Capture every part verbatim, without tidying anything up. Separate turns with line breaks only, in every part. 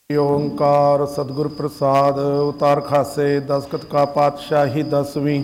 ਓਂਕਾਰ ਸਤਿਗੁਰ ਪ੍ਰਸਾਦ। ਉਤਾਰ ਖਾਸੇ ਦਸਕਤ ਕਾ ਪਾਤਸ਼ਾਹੀ ਦਸਵੀਂ।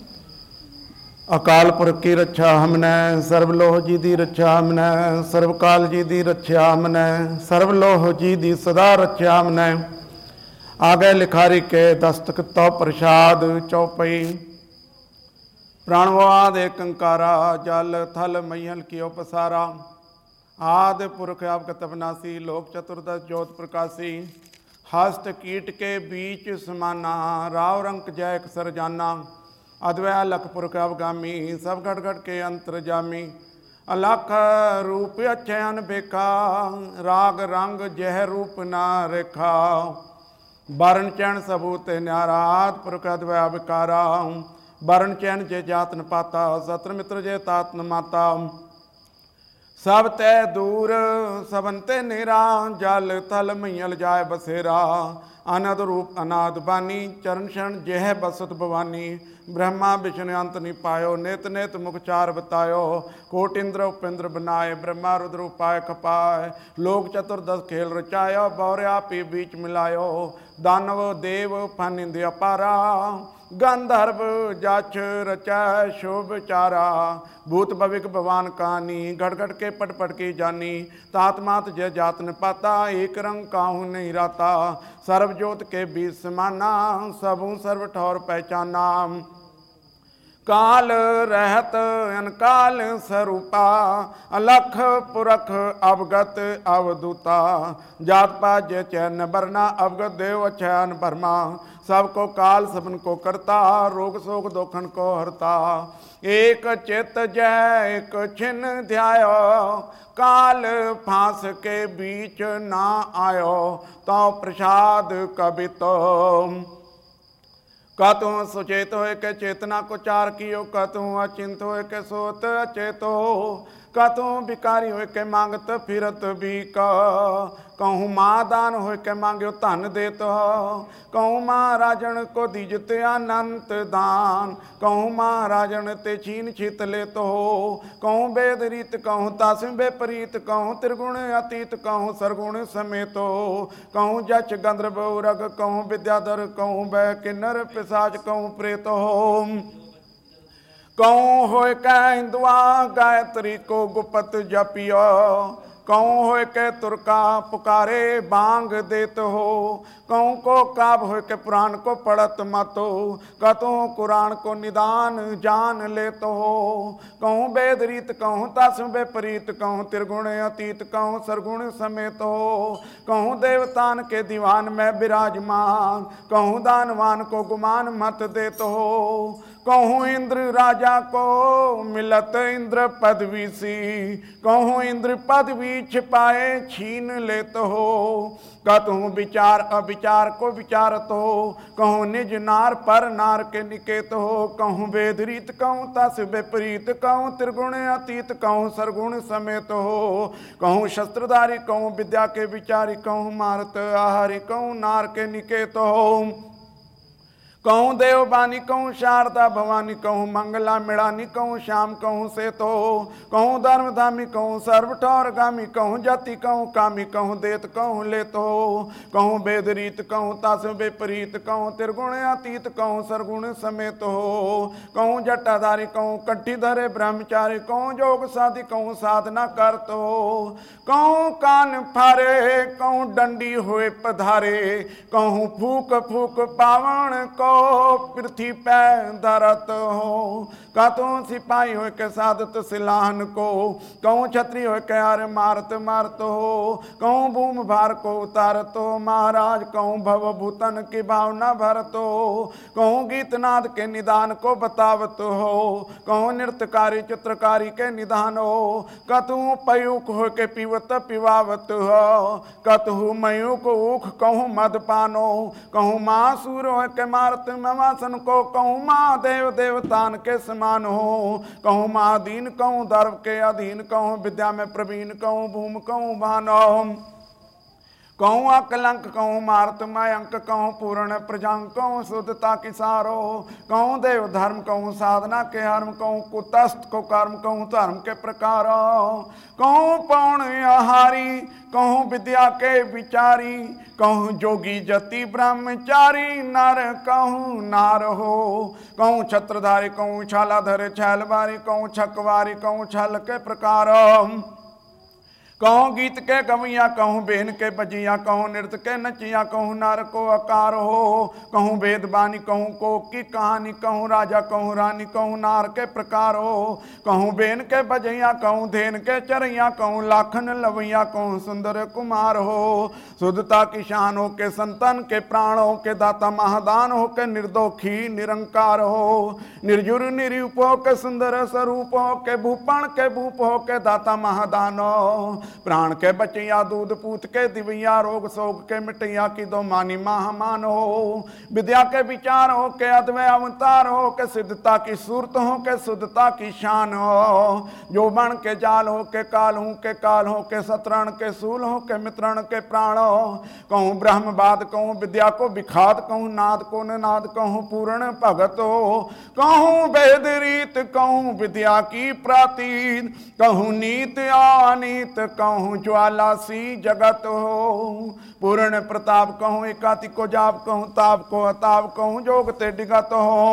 ਅਕਾਲ ਪੁਰਖ ਕੀ ਰੱਛਾ ਹਮਨੈ, ਸਰਬ ਲੋਹ ਜੀ ਦੀ ਰੱਛਾ ਹਮਨੈ, ਸਰਬ ਕਾਲ ਜੀ ਦੀ ਰੱਛਾ ਹਮਨੈ, ਸਰਬ ਲੋਹ ਜੀ ਦੀ ਸਦਾ ਰੱਛਾ ਹਮਨੈ। ਆਗੇ ਲਿਖਾਰੀ ਕੇ ਦਸਤਕ ਤੋ ਪ੍ਰਸਾਦ ਚੌਪਈ। ਪ੍ਰਾਣਵਾਦ ਏਕ ਓੰਕਾਰਾ, ਜਲ ਥਲ ਮਈਹਲ ਕੀਓ ਪਸਾਰਾ। आदि पुरख आपगत अविनाशी, लोक चतुर्दश ज्योत प्रकाशी। हस्त कीट के बीच समाना, राव रंक जय सरजाना। अद्वै लख पुरख अवगामी, सब घट घट के अंतरजामी। अलख रूप अच्छे अनबेखा, राग रंग जह रूप ना रेखा। वर्ण चैन सबूत न्यारा, आदि पुरख अद्वै अविकारा। वर्ण चैन जे जात न पाता, सत्र मित्र जे तात न माता। सब तै दूर सबन ते नेरा, जल थल मईहल जाय बसेरा। अनद रूप अनाद बानी, चरण शरण जेह बसत भवानी। ब्रह्मा विष्णु अंत नि पायो, नित नित मुख चार बतायो। कोट इंद्र उपेंद्र बनाए, ब्रह्मा रुद्र उपाय खपाए। लोक चतुर्दश खेल रचायो, बौर आपी बीच मिलायो। दानव देव फनिंद अपारा, गंधर्व जछ रचै शोभ चारा। भूत भविक भवान कहानी, घट घट के पट पट की जानी। तात मात जय जात न पाता, एक रंग काहू नहीं राता। सर्व जोत के बीच समाना, सबू सर्व ठौर पहचाना। काल रहत अनकाल स्वरूपा, अलख पुरख अवगत अवदूता। जात पात जय चैन बरना, अवगत देव चैन बरमा। सबको काल सबन को करता, रोग शोक दोखन को हरता। एक चित जय एक छिन ध्यायो, काल फांस के बीच ना आयो। तो प्रसाद कबितो कतु सुचेत होए के चेतना को चार कियो। कतु अचिंत होए के सोत अचेतो। कतु भिकारी होए के मांगत फिरत भी का। कहूँ माँ दान होए के मांग्यो धन देत हो। कहूँ महाराजन को दीजत अनंत दान। कहूँ महाराजन ते छीन छित लेत हो। कहूँ वेद रीत कहूँ तास बेपरीत। कहूँ त्रिगुण अतीत कहूँ सरगुण समेत हो। कहूँ जच गंधर्व उरग कहूँ विद्याधर। कहूँ बै किन्नर पिशाच कहूँ प्रेत हो। कहूँ होए कै हिंदुआ गायत्री को गुपत जपियो। कहूँ होए के तुरका पुकारे बांग देत हो। कहूँ को काब होए के पुराण को पढ़त मत हो। कतहूँ कुरान को निदान जान लेत हो। कहूँ वेद रीत कहूँ तस विपरीत। कहूँ त्रिगुण अतीत कहूँ सरगुण समेत हो। कहूँ देवतान के दीवान में विराजमान। कहूँ दानवान को गुमान मत देत हो। कहूँ इंद्र राजा को मिलत इंद्र पदवी सी। कहूँ इंद्र पदवी छिपाए छीन लेत हो। कतहूँ विचार अविचार को विचारत हो। कहूँ निज नार पर नार के निकेत हो। कहूँ वेद रीत कहूँ तस विपरीत। कहूँ त्रिगुण अतीत कहूँ सरगुण समेत हो। कहूँ शस्त्रधारी कहूँ विद्या के विचारी। कहूँ मारत आहारी कहूँ नार के निकेत हो। कहूँ देवबानी कहूँ शारदा भवानी। कहूँ मंगला मिड़ानी कहूँ श्याम कहूँ से तो। कहूँ धर्मधामी कहूँ सर्व ठौरगामी। कहूँ जाति कहूँ कामी। कहूँ देत कहूँ लेत हो। कहूँ वेद रीत कहूँ तास विपरीत। कहूँ त्रिगुण अतीत कहूँ सरगुण समेत हो। कहूँ जटाधारी कहूँ कट्ठी धरे ब्रह्मचारी। कहूँ जोग साधि कहूँ साधना करत हो। कहूँ कान फारे कहूँ डंडी हुए पधारे। कहूँ फूक फूक पावण को पृथ्वी पे धरत हो। कतहूँ सिपाही हो के साधत सिलाहन को। कहूँ छत्री हो के आरे मारत मारत हो। कहूँ भूम भार को उतारत हो। महाराज कहूँ भव भूतन की भावना भरत हो। कहूँ गीतनाद के निदान को बतावत हो। कहूँ नृत्यकारी चित्रकारी के निदान हो। कतहूँ पयुक हो के पीवत पिवावत हो। कतहूँ मयूक ऊख कहूँ मदपानो। कहूँ मासूर हो के मारत मवासन को। कहूँ महादेव देवतान के समान हो। कहूँ महादीन कहूँ दर्व के अधीन। कहूँ विद्या में प्रवीण कहूँ भूम कहूँ भानो। कहूँ अकलंक कहूँ मारत मयंक कहूँ पूर्ण प्रजंक कहूँ शुद्धता की सारो कहूँ देव धर्म कहूँ साधना के हर्म कहूँ कुतस्थ को कर्म कहूँ धर्म के प्रकार कहूँ पौण आहारी कहूँ विद्या के विचारी कहूँ जोगी जति ब्रह्मचारी नर कहूँ नार हो कहूँ छत्रधारी कहूँ छालाधर छैलवारी कहूँ छकवारी कहूँ छल के प्रकार कहूँ गीत के गवैया कहूँ बेन के बजिया कहूँ नृत्य के नचिया कहूँ नर को अकार हो कहूँ वेद बानी कहूँ को की कहानी कहूँ राजा कहूँ रानी कहूँ नार के प्रकार हो कहूँ बेन के बजैया कहूँ धेन के चरैया कहूँ लाखन लवैया कहूँ सुंदर कुमार हो शुद्धता की शान हो के संतन के प्राण हो के दाता महादान हो के निर्दोखी निरंकार हो निर्जुर निरूप हो के सुंदर स्वरूप हो के भूपण के भूप हो के दाता महादान हो प्राण के बचैया दूध पूत के दिवैया रोग शोक के मिटैया की दो मानी महामान हो विद्या के विचार हो के अद्वय अवतार हो के सिद्धता की सूरत हो के शुद्धता की शान हो जो बण के जाल हो के काल हो के काल हो के सतरण के सूल हो के मित्रण के प्राण हो कहूँ ब्रह्मवाद कहूँ विद्या को विखात कहूँ नाद को नाद कहूँ पूर्ण भगत हो कहूँ वेद रीत कहूँ विद्या की प्रातीत कहूँ नीत अनीत कहूँ ज्वाला सी जगत हो पूर्ण प्रताप कहूँ एकाति को जाप कहूँ ताप को अताप कहूँ जोगते डिगत हो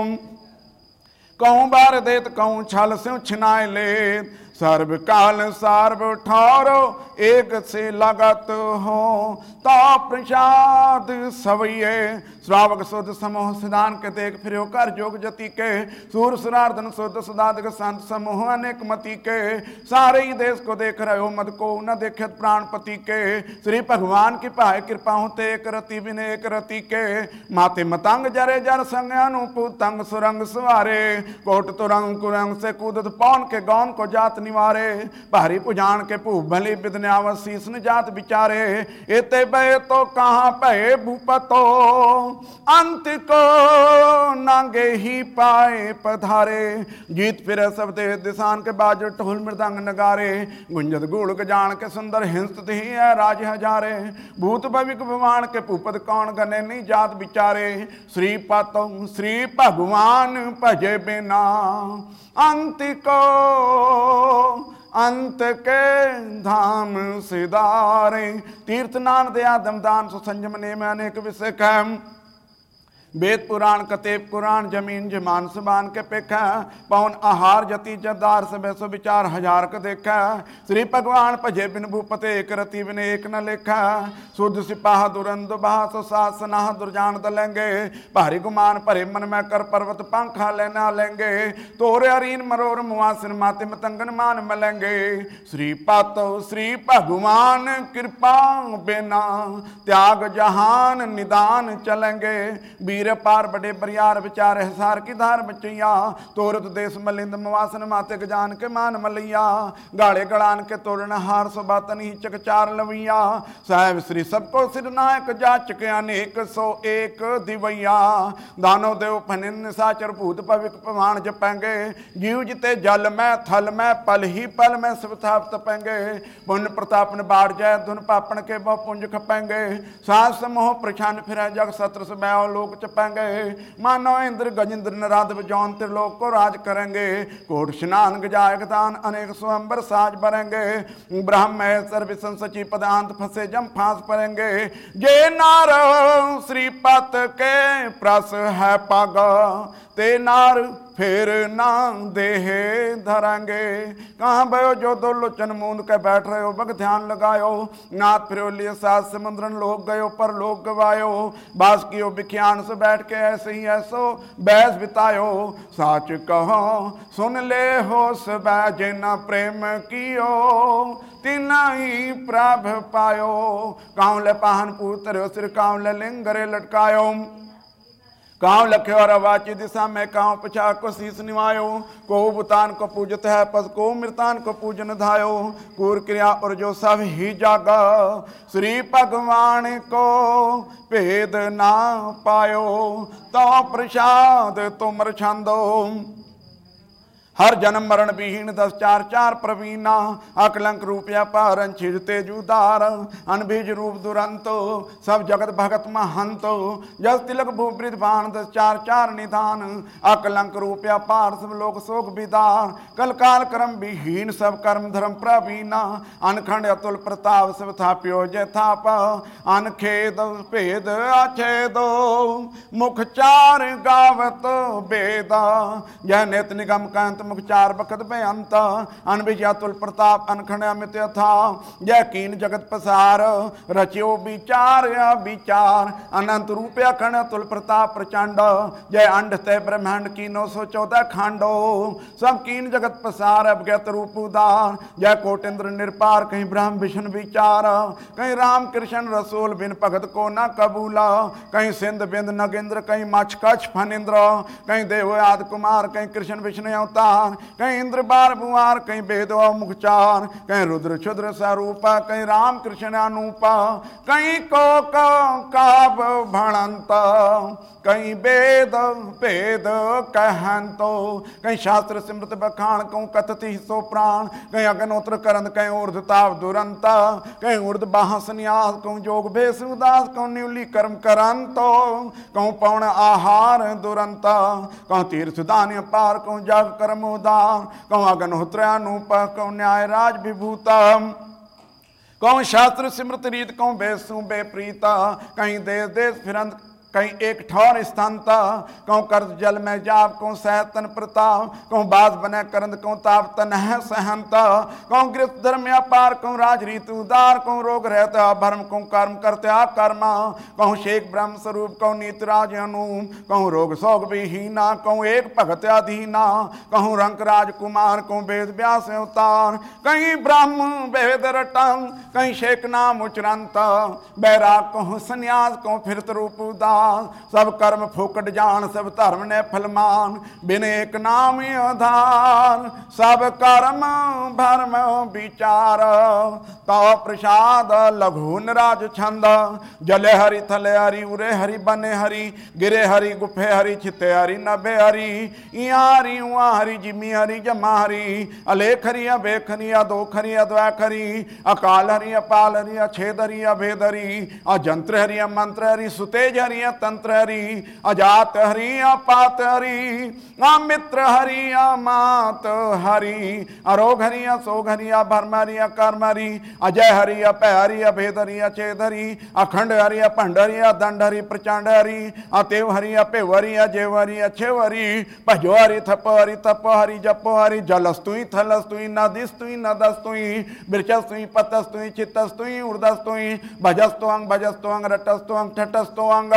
कहूँ बार देत कहूँ छल से छिनाए ले सर्व काल सार्व ठारो एक से लगत हो ता प्रसाद सवैये श्रावक शुद्ध समूह सिद्धान के देख फिर कर जोग जति के सूर सुरार्धन शुद्ध सुदाधिक संत समूह अनेक मति के सारे ही देश को देख रहे हो मद को न देखत प्राणपति के श्री भगवान की पाए कृपा होते एक रति बिन एक रति के माते मतंग जरे जर संग अनुपु तंग सुरंग सुवारे कोट तुरंग कुरंग से कूदत पौन के गौन को जात निवारे भारी पुजान के पू भली विदन्यावत शीस न जात बिचारे एते बे तो कहाँ पे भूपतो अंत को नांगे ही पाए पधारे जीत फिर सब दे दिशान के बाज ढोल मृदंग नगारे गुंजत गुड़ जान के सुंदर हिंस ही है राज हजारे भूत भविक भगवान के भूपत कौन गने नहीं जात बिचारे श्री पातो श्री भगवान भजे बिना अंत को अंत के धाम सिदारे तीर्थ नान दया दमदान सुसंजम ने में अनेक विषय कम वेद पुराण कतेब पुराण जमीन जमान सबान के पेखा पवन आहार जति जदार सब सो विचार हजार के देखा श्री भगवान भजे बिन भूपते एक रति बिन एक न लेखा शुद्ध सिपाह दुरंद बास सासना दुर्जान दलेंगे भारी गुमान भरे मन में कर पर्वत पंखा लेना लेंगे तोरे अरीन मरोर मुआसिन माते मतंगन मान मलेंगे श्री पातो श्री भगवान कृपा बिना त्याग जहान निदान चलेंगे वीर पार बड़े बरियार विचार हिसार की धार बचैया तोरत देश मलिंद मवासन माते जान के मान मलैया गाड़े गड़ान के तोरण हार सो बातन ही चकचार लवैया साहेब श्री सबको सिर नायक जाच के अनेक सो एक दिवैया दानो देव फनिन साचर भूत पविक प्रमाण जपेंगे जीव जिते जल में थल में पल ही पल में सुथाप तपेंगे पुण्य प्रताप न बाढ़ जाए धुन पापन के बहु पुंज खपेंगे सास समूह प्रछान फिर जग सत्र से बैव लोक चपेंगे मानो इंद्र गजेंद्र नराध जौन त्रिलोक को राज करेंगे कोट स्नान गजायक दान अनेक स्वयंवर साज भरेंगे ब्रह्म सर्व सची पदांत फंसे जम फांस पड़ेंगे जे नार श्रीपत के प्रस है पग ते नार फिर ना देहे धरेंगे कहाँ भयो जो दो लोचन मूंद के बैठ रहे हो बग ध्यान लगायो नाथ फिर लिए सात समुद्रन लोग गयो पर लोग गवायो बास कियो बिख्यान से बैठ के ऐसे ही ऐसो बैस बितायो साच कहो सुन ले हो सब जिन प्रेम कियो तिना ही प्रभ पायो काँव ले पाहन पुत्र सिर काँव ले लिंगरे लटकायो काँव लखे और अवाची दिशा में काँव पछा को शीस निवायो को बुतान को पूजत है पद को मृतान को पूजन धायो कूर क्रिया और जो सब ही जागा श्री भगवान को भेद ना पायो तो प्रसाद तुम छंदो हर जन्म मरण विहीन दस चार चार प्रवीणा अकलंक रूपया पारन छिज तेजुदार अनबीज रूप दुरंतो सब जगत भगत महंतो जस तिलक भूवृद बाण दस चार चार निधान अकलंक रूपया पार सब लोक शोक विदार कल काल कर्म विहीन सब कर्म धर्म प्रवीणा अनखंड अतुल प्रताप सब थाप्यो जथाप अनखेद भेद अछेदो मुख चार गावत बेदा जय नित निगम कंत मुख चार बखत बेअंत अनबिजा तुल प्रताप अनखंड अमित था जय कीन जगत पसार रचियो विचार विचार अनंत रूप अखंड तुल प्रताप प्रचंड जय अंड ते ब्रह्मांड की नौ सौ चौदह खंडो सब कीन जगत पसार अवगत रूप उदार जय कोटिंद्र निरपार कहीं ब्रह्म विष्णु विचार कहीं राम कृष्ण रसूल बिन भगत को न कबूला कहीं सिंध बिंद नगेंद्र कहीं मछ कछ फनिंद्र कहीं देव आदि कुमार कहीं कृष्ण विष्णु अवतार कहीं इंद्र बार बुआर कहीं वेदो मुखचार कहीं रुद्र क्षुद्र स्वरूप कहीं राम कृष्ण अनूपा कहीं को काब भणंत कहीं वेद भेद कहंतो कहीं शास्त्र सिमृत बखान कहूँ कथति सो प्राण कहीं अग्नोत्र करंद कहीं ऊर्धताप दुरंत कहीं ऊर्ध बाह संन्यास कहूँ जोग भेष उदास कहूँ न्यूली कर्म करंतो कहूँ पौन आहार दुरंत कहूँ तीर्थ दान्य पार कहूँ जग कर्म उदार कहूँ अग्नहोत्र अनूप कहूँ न्याय राज विभूतम कहूँ शास्त्र सिमृत रीत कहूँ बेसु बेप्रीता कहीं देश देश फिरंत कहीं एक ठौर स्थानता कहूँ कर्ज जल में जाप कहूँ सहतन प्रताप कहूँ बास बने करंद कहूँ ताप तन है सहनता कहूँ गृह धर्म अपार कहूँ राज रीत उदार कहूँ रोग रहता भर्म कहूँ कर्म करते कर्मा कहूँ शेख ब्रह्म स्वरूप कहूँ नीत राज अनुम कहूँ रोग शोक विहीना कहूँ एक भगत अधीना कहूँ रंक राजकुमार कहूँ वेद व्यास अवतार कहीं ब्रह्म वेद रटंग कहीं शेख नाम उचरंत बैराग कहूँ संन्यास कहूँ फिरत रूप उदार सब कर्म फूकट जान सब धर्म ने फलमान बिन एक नाम आधार सब कर्म भरम विचार तो प्रसाद लघुन राज छंद जले हरि थले हरि उरे हरि बने हरि गिरे हरि गुफे हरि छिते हरि नभे हरि इया हरि उआ हरि जिमी हरि जमा हरि अलेख हरि अबेख हरि अदोख हरि अद्वैख हरि अकाल हरि अपाल हरि अछेद हरि अभेद हरि अजंत्र हरि अमंत्र हरि सुतेज हरि तंत्र हरि अजात हरि अपात हरि अमित्र हरि अमात हरि अरोग हरि असोग हरि अभर्म हरि अकर्म हरि अजय हरि अपय हरि अभेद हरि अचेद हरि अखंड हरि अखंड हरि अदंड हरि प्रचंड हरि अतेव हरि अपेव हरि अजेव हरि अच्छेव हरि भजो हरि थप हरि तप हरि जपो हरि जलस्तुई थलस्तुई नदिस्तुई नदस्तुई वृक्षस्तुई पतस्तुई चित्तस्तुई ऊर्धस्तुई भजस्तुअंग भजस्तुअंग रटस्तुअंग ठटस्तुअंग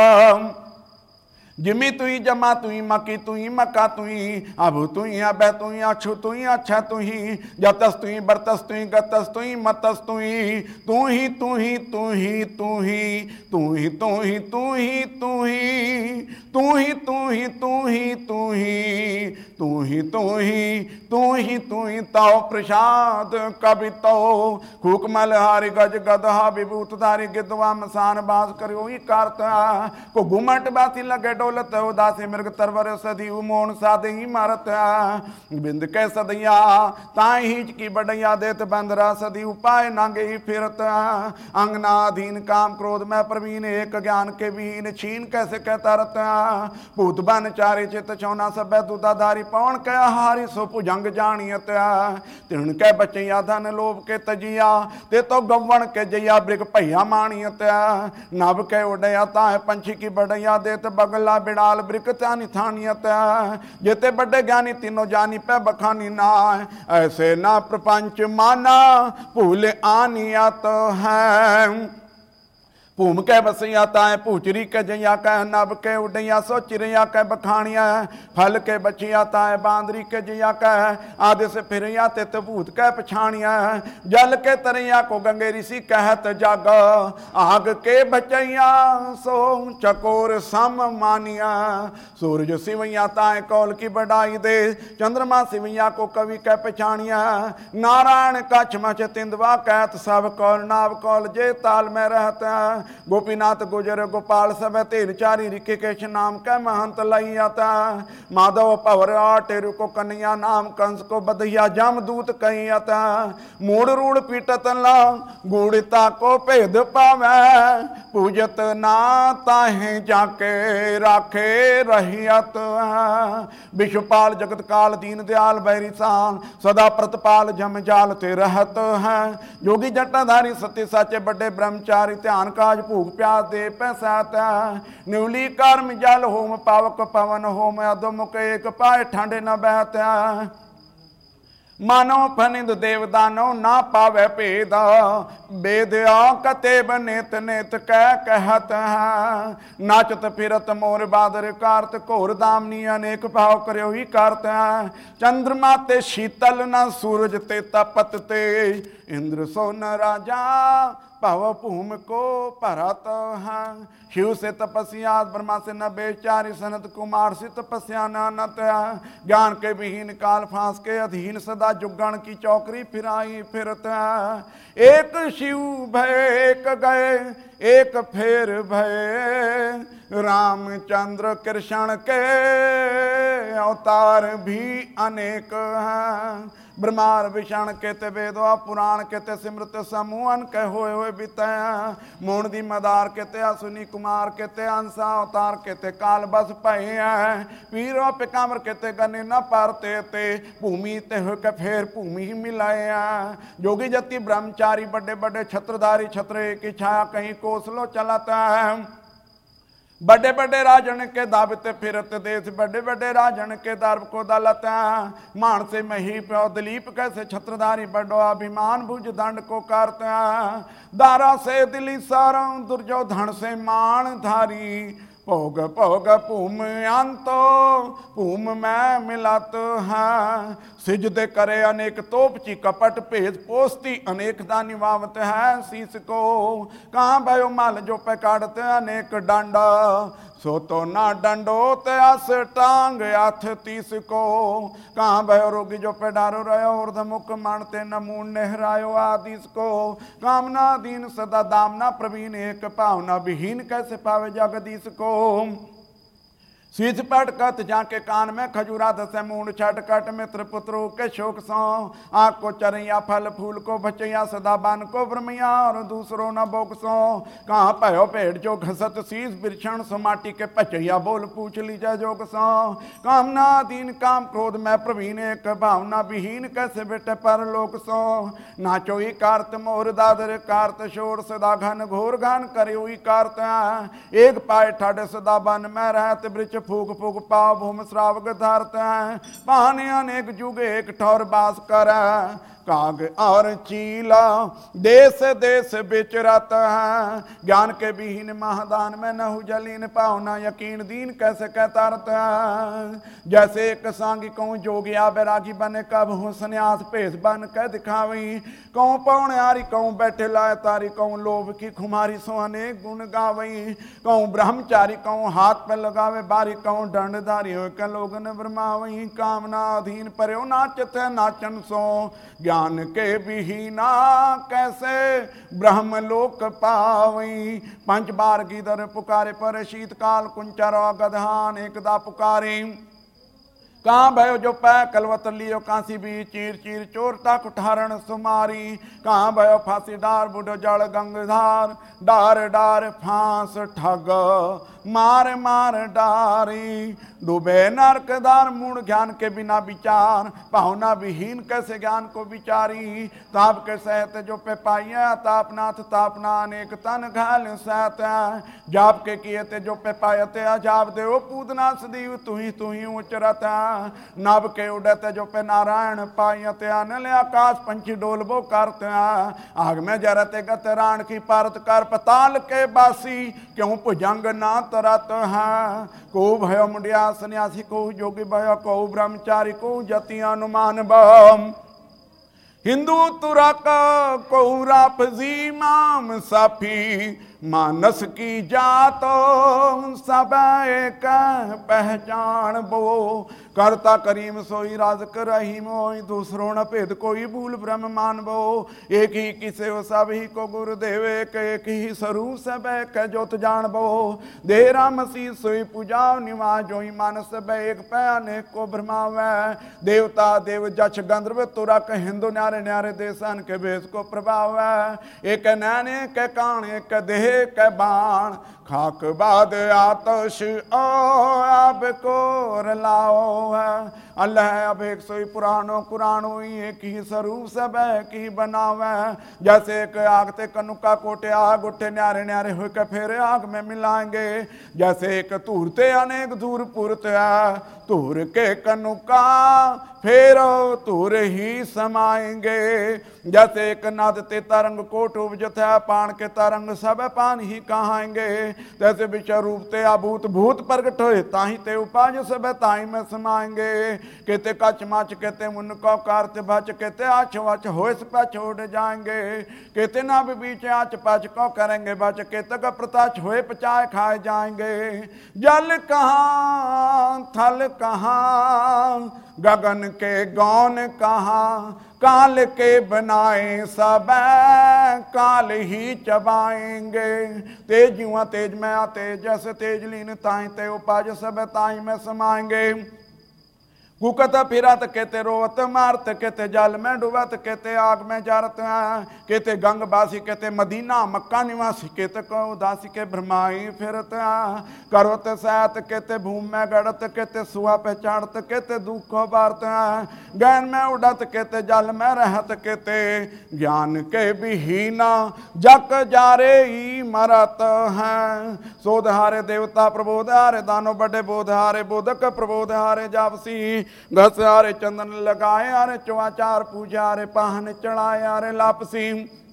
जिमी तुई जमा तुई मकी तुई मका तुई अभु तुई अभ तुई अछु तुई अच्छा तुई जतस तुई बरतस तुई गतस तुई मतस तुई तू ही तू ही तू ही तू ही तू ही तू ही तू ही तू ही तू ही तू ही तू ही तू ही तू ही तू ही तू ही तू ही ताओ प्रसाद कवितो खूकमल हारि गज गदहा विभूतधारी गिद्धवा मसान बास करो ही करता को घुमट बासी लगे डोलत उदासी मृग तरवर सदी उमोन साधे ही मारत बिंद के सदैया ताई हीच की बड़ैया देत बंदरा सदी उपाय नांगे ही फिरत अंगना अधीन काम क्रोध में प्रवीण एक ज्ञान के बीन छीन कैसे कहता रहता भूत बन चारे चित चौना सब दूधाधारी पवन के हारी सो भुजंग जानियत तिण के बचैया धन लोभ के तजिया ते तो गवन के जैया ब्रिग भैया मानियत नभ के उड़ैया ताए पंछी की बड़ैया देत बगला बिड़ाल ब्रिक त्यानी थानियत जेते बड़े ज्ञानी तीनों जानी पे बखानी ना ऐसे ना प्रपंच माना भूल आनियत है भूम के बसैया ताए पूचरी के जैया कह नभ के उडैया सो चिड़ैया कह बखानिया फल के बचिया ताए बांदरी के जैया कह आदि से फिरैया ते भूत कह पछानिया जल के तरैया को गंगेरी सी कहत जग आग के बचैया सो चकोर सम मानिया सूरज सिवैया ताए कौल की बढ़ाई दे चंद्रमा सिवैया को कवि कह पछानिया नारायण कछ मच तिंदवा कहत सब कौल नाव कौल जे ताल में रहता गोपीनाथ गुजर गोपाल सब तेन चारी ऋषिकेश नाम कै महंत लैयत माधव पवर टेरु को कन्हैया नाम कंस को बधिया जमदूत कहियत मूड़ रूढ़ पीटत ला गूढ़ता को भेद पावै पूजत ना ताहे जाके राखे रहियत विश्वपाल जगत काल दीन दयाल बैरी सान सदा प्रतपाल जम जाल ते रहत है जोगी जटाधारी सत्य साचे बड़े ब्रह्मचारी ध्यान काज भूख प्यास दे पैसात निवली कर्म जल होम पावक पवन होम अधमुख एक पाए ठंडे न बहत मानो फनिंद देवदानो ना पावे भेद बेद कतेब नेत नेत कह कहत है नाचत फिरत मोर बादर कारत घोर दामनी अनेक भाव करो ही करत है चंद्रमा ते शीतल न सूरज ते तपत ते इंद्र सोन राजा भव भूम को भरत है शिव से तपस्या ब्रह्मा से नबे चारि सनत कुमार से तपस्या नानत है ज्ञान के विहीन काल फांस के अधीन सदा जुगण की चौकरी फिराई फिरत है एक शिव भय एक गए एक फेर भय रामचंद्र कृष्ण के अवतार भी अनेक हैं ब्रह्मार विषण केते वेदो पुराण केते सिमृत समूहन कह होए होए बितय मोण दी मदार केते असुनी कुमार केते अंसा अवतार केते काल बस पए पीरो पिकामर केते गने न पारते ते भूमि ते हो के फेर भूमि ही मिलाए जोगी जति ब्रह्मचारी बड़े बड़े छत्रधारी छत्र की छाया कहीं कोसलो चलाता है बड़े बड़े राजन के दावत फिरत देश बड़े बड़े राजन के दर्भ को दलत मान से मही प्यो दिलीप कैसे छत्रधारी बड़ो अभिमान भुज दंड को करते दारा से दिली सारा दुर्योधन से मान धारी भोग भोग भूम अंतो भूम में मिलत है सिजदे करे अनेक तोपची कपट भेद पोस्ती अनेक दानी वावत है शीस को कहाँ भयो मल जो पे काटते अनेक डांडा सो तो ना डंडो ते अस टांग अथ तीस को कहाँ भयो रोगी जो पे डारो रहो ऊर्ध मुख मानते नमून नेहरायो आदिस को कामना दीन सदा दामना प्रवीण एक भावना विहीन कैसे पावे जगदीश को शीश पटकत जाके कान में खजूरा दसे मूड छटकट मित्र पुत्रों के शोक सो आँख को चरैया फल फूल को बचैया सदा बन को ब्रह्मैया और दूसरों न बोक सो कहाँ पयो पेड़ जो घसत शीश बिरछण सो माटी के पचैया बोल पूछ लीजा जोग सो कामना दीन काम क्रोध में प्रवीण एक भावना विहीन कैसे बेटे पर लोक सो नाचो ही कार्त मोर दादर कार्त शोर सदा घन घोर घन करो ही कार्त एक पाए ठाडे सदा बन में रहत वृक्ष फूक फूक पाव भूम श्रावक धरत पाने अनेक जुग एक ठौर बास कर काग और चीला देश देश विचरत है ज्ञान के विहीन महादान में नहु जलीन पावना यकीन दीन कैसे कहता रहता है जैसे एक सांगी कहूँ जोगिया बैरागी बने कब हूँ संन्यास भेष बन कह दिखावी कहूँ पौने आरी कहूँ बैठे लाए तारी कहूँ लोभ की खुमारी सो अनेक गुण गावई कहूँ ब्रह्मचारी कहूँ हाथ पे लगावे बारी कहूँ दंडधारी हो के लोगन ब्रह्मावई कामना अधीन पर्यो नाचत है नाचन सो ज्ञान के विहीना कैसे ब्रह्मलोक पावई पंच बार गीदर पुकारे पर शीतकाल कुंचर गधान एकदा पुकारी कहाँ भयो जो पै कलवत लियो कांसी भी चीर चीर चोरता कुठारण सुमारी कहाँ भयो फांसी डार बुढ़ो जड़ गंगधार डार डार फांस ठग मार मार डारी डूबे नरकदार मूड ज्ञान के बिना विचार पाहुना विहीन कैसे ज्ञान को विचारी ताप के सहत जो पे पाइया तापनाथ तापना अनेक तन घाल सहत जाप के किए ते जो पे पायते अजाब देव पूतना सदीव तू ही तू ही उचरत नभ के उड़त जो पे नारायण पायते अनल आकाश पंछी डोलबो करते आग में जरते गत राण की परत कर पताल के बासी क्यों भुजंग ना तरत है को भयो मुंडिया सन्यासी को जोगी भयो को ब्रह्मचारी को जति अनुमान बम हिंदू तुरक को राफजी माम साफी मानस की जातो सब एक पहचान बो। करता करीम सोई राजक रहीम होई, दूसरों न भेद कोई भूल ब्रह्म मानबो। एक ही किसे हो सब ही को गुरुदेव, एक एक ही स्वरूप सब एक ज्योत जानबो। देरा मसीह सोई पूजा निवास जोई, मानस सब एक पै अनेक को भ्रमावै। देवता देव जछ गंधर्व तुरा के हिंदू न्यारे न्यारे देसन के भेष को प्रभाव है। एक नैने के कान एक देह के बाण, खाक बाद आतश ओ अब को रलाओ है। अल्लाह अब एक सोई पुरानो कुरानो, एक ही स्वरूप सब एक ही बनावे। जैसे एक आग ते कनुका कोटे आग उठे, न्यारे न्यारे हो के फेरे आग में मिलाएंगे। जैसे एक धूर ते अनेक धूर पुरत है, धूर के कनुका फेरो धूर ही समाएंगे। जैसे एक नद ते तरंग कोट उपजत है, पान के तरंग सब पान ही कहाएंगे। जैसे विषय रूप ते अभूत भूत प्रगट होए, ताही ते उपाज सब ताही में समाएंगे। कहते कच मच कहते मुनको कार्त भच, कहते आछ वच होए पे छोड़ जाएंगे। कहते ना भी बीच आच पच को करेंगे बच, कहते का प्रताच होए पचाए खाए जाएंगे। जल कहाँ थल कहाँ गगन के गौन कहाँ, काल के बनाए सब काल ही चबाएंगे। तेज युवा तेज में आ तेज, जैसे तेज लीन ताई ते उपाज सब ताई में समाएंगे। कुकत फिरत कहते रोवत मारत, कहते जल में डुबत, कहते आग में जारत, कहते गंग बासी, कहते मदीना मक्का निवासी, कहते को उदासी के भ्रमाई फिरत। करवत सैत कहते भूमि में गड़त, कहते सुहा पे चढ़त, कहते दुख बारत। गैन में उड़त कहते जल में रहत, कहते ज्ञान के विहीना जक जारे ही मरत हैं। सोधहारे देवता प्रबोधहारे, दानो बड़े बोधहारे, बोधक प्रबोधहारे जापसी। घस हारे चंदन लगाए हारे, चौचार पूजा हारे, पाहन चढ़ाए हारे लापसी।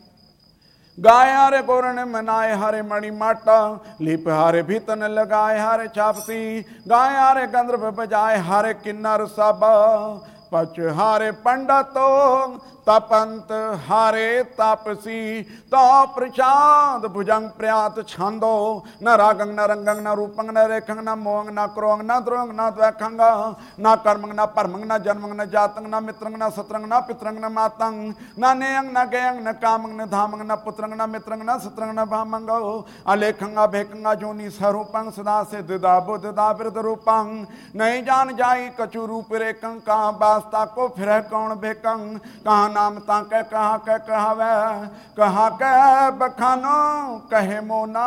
गाय हारे गोरण मनाए हारे मणि माटा, लिप हारे भीतन लगाए हारे छापसी। गाय हारे गंधर्व बजाए हारे किन्नर सब, पच हारे पंडितो तपंत हारे तापसी। तो प्रसाद भुजंग प्रयात छंदो, न रागंग न रंगंग न रूपंग न रेखंग न मोंग न क्रोंग न द्रोंग न द्वैखंग न कर्मंग न परमंग न जन्मंग न जातंग न मित्रंग न सत्रंग न पितरंग न मातंग न नेयंग न गेयंग न कामंग न धामंग न पुत्रंग न मित्रंग न सत्रंग न भामंग अलेखंग भेकंग जोनी स्वरूपंग सदा सिद्ध दा बुद्ध दा वृद्ध रूपंग। नहीं जान जाई कछु रूप रेखंग, कहाँ वास्ता को फिर कौन भेकंग। कहाँ नाम ताके कहाँ के कहावे, कहाँ के बखानो कहे मोना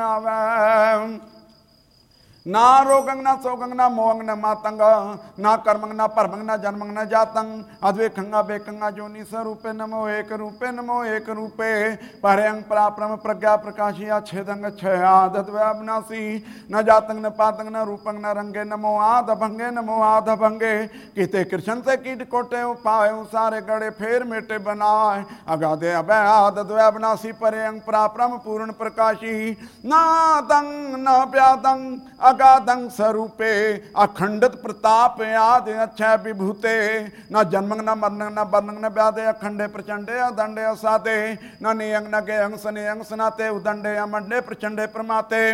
आवे। ना रोगंग ना सोगंग ना मोंग न मातंग, ना कर्मंग ना परमंग ना जन्मंग न जातंग। अद्वेखंगा बेकंगा जोनी स्वरूपे नमो एक रूपे नमो एक रूपे। परयंग पराप्रम प्रज्ञा प्रकाशी अच्छेदंग छयादद्वैबनासी। न जातंग न पातंग न रूपंग न रंगे, नमो आध भंगे नमो आध भंगे। किते कृष्ण से कीट कोटे उपाय, सारे गड़े फेर मेटे बनाए। अगाधे अभय आदद्वैबनासी, परयंग पराप्रम पूर्ण प्रकाशी। ना दंग न प्यादंग अगाधंग स्वरूपे, अखंडित प्रताप आदि अच्छे विभूते। न जन्मंग न मरणंग न बर्णंग न व्याधे, अखंडे प्रचंडे अदंडे असाधे। न नियंग न गेयंग सनियंग सनाते, उदंडे अमंडे प्रचंडे प्रमाते।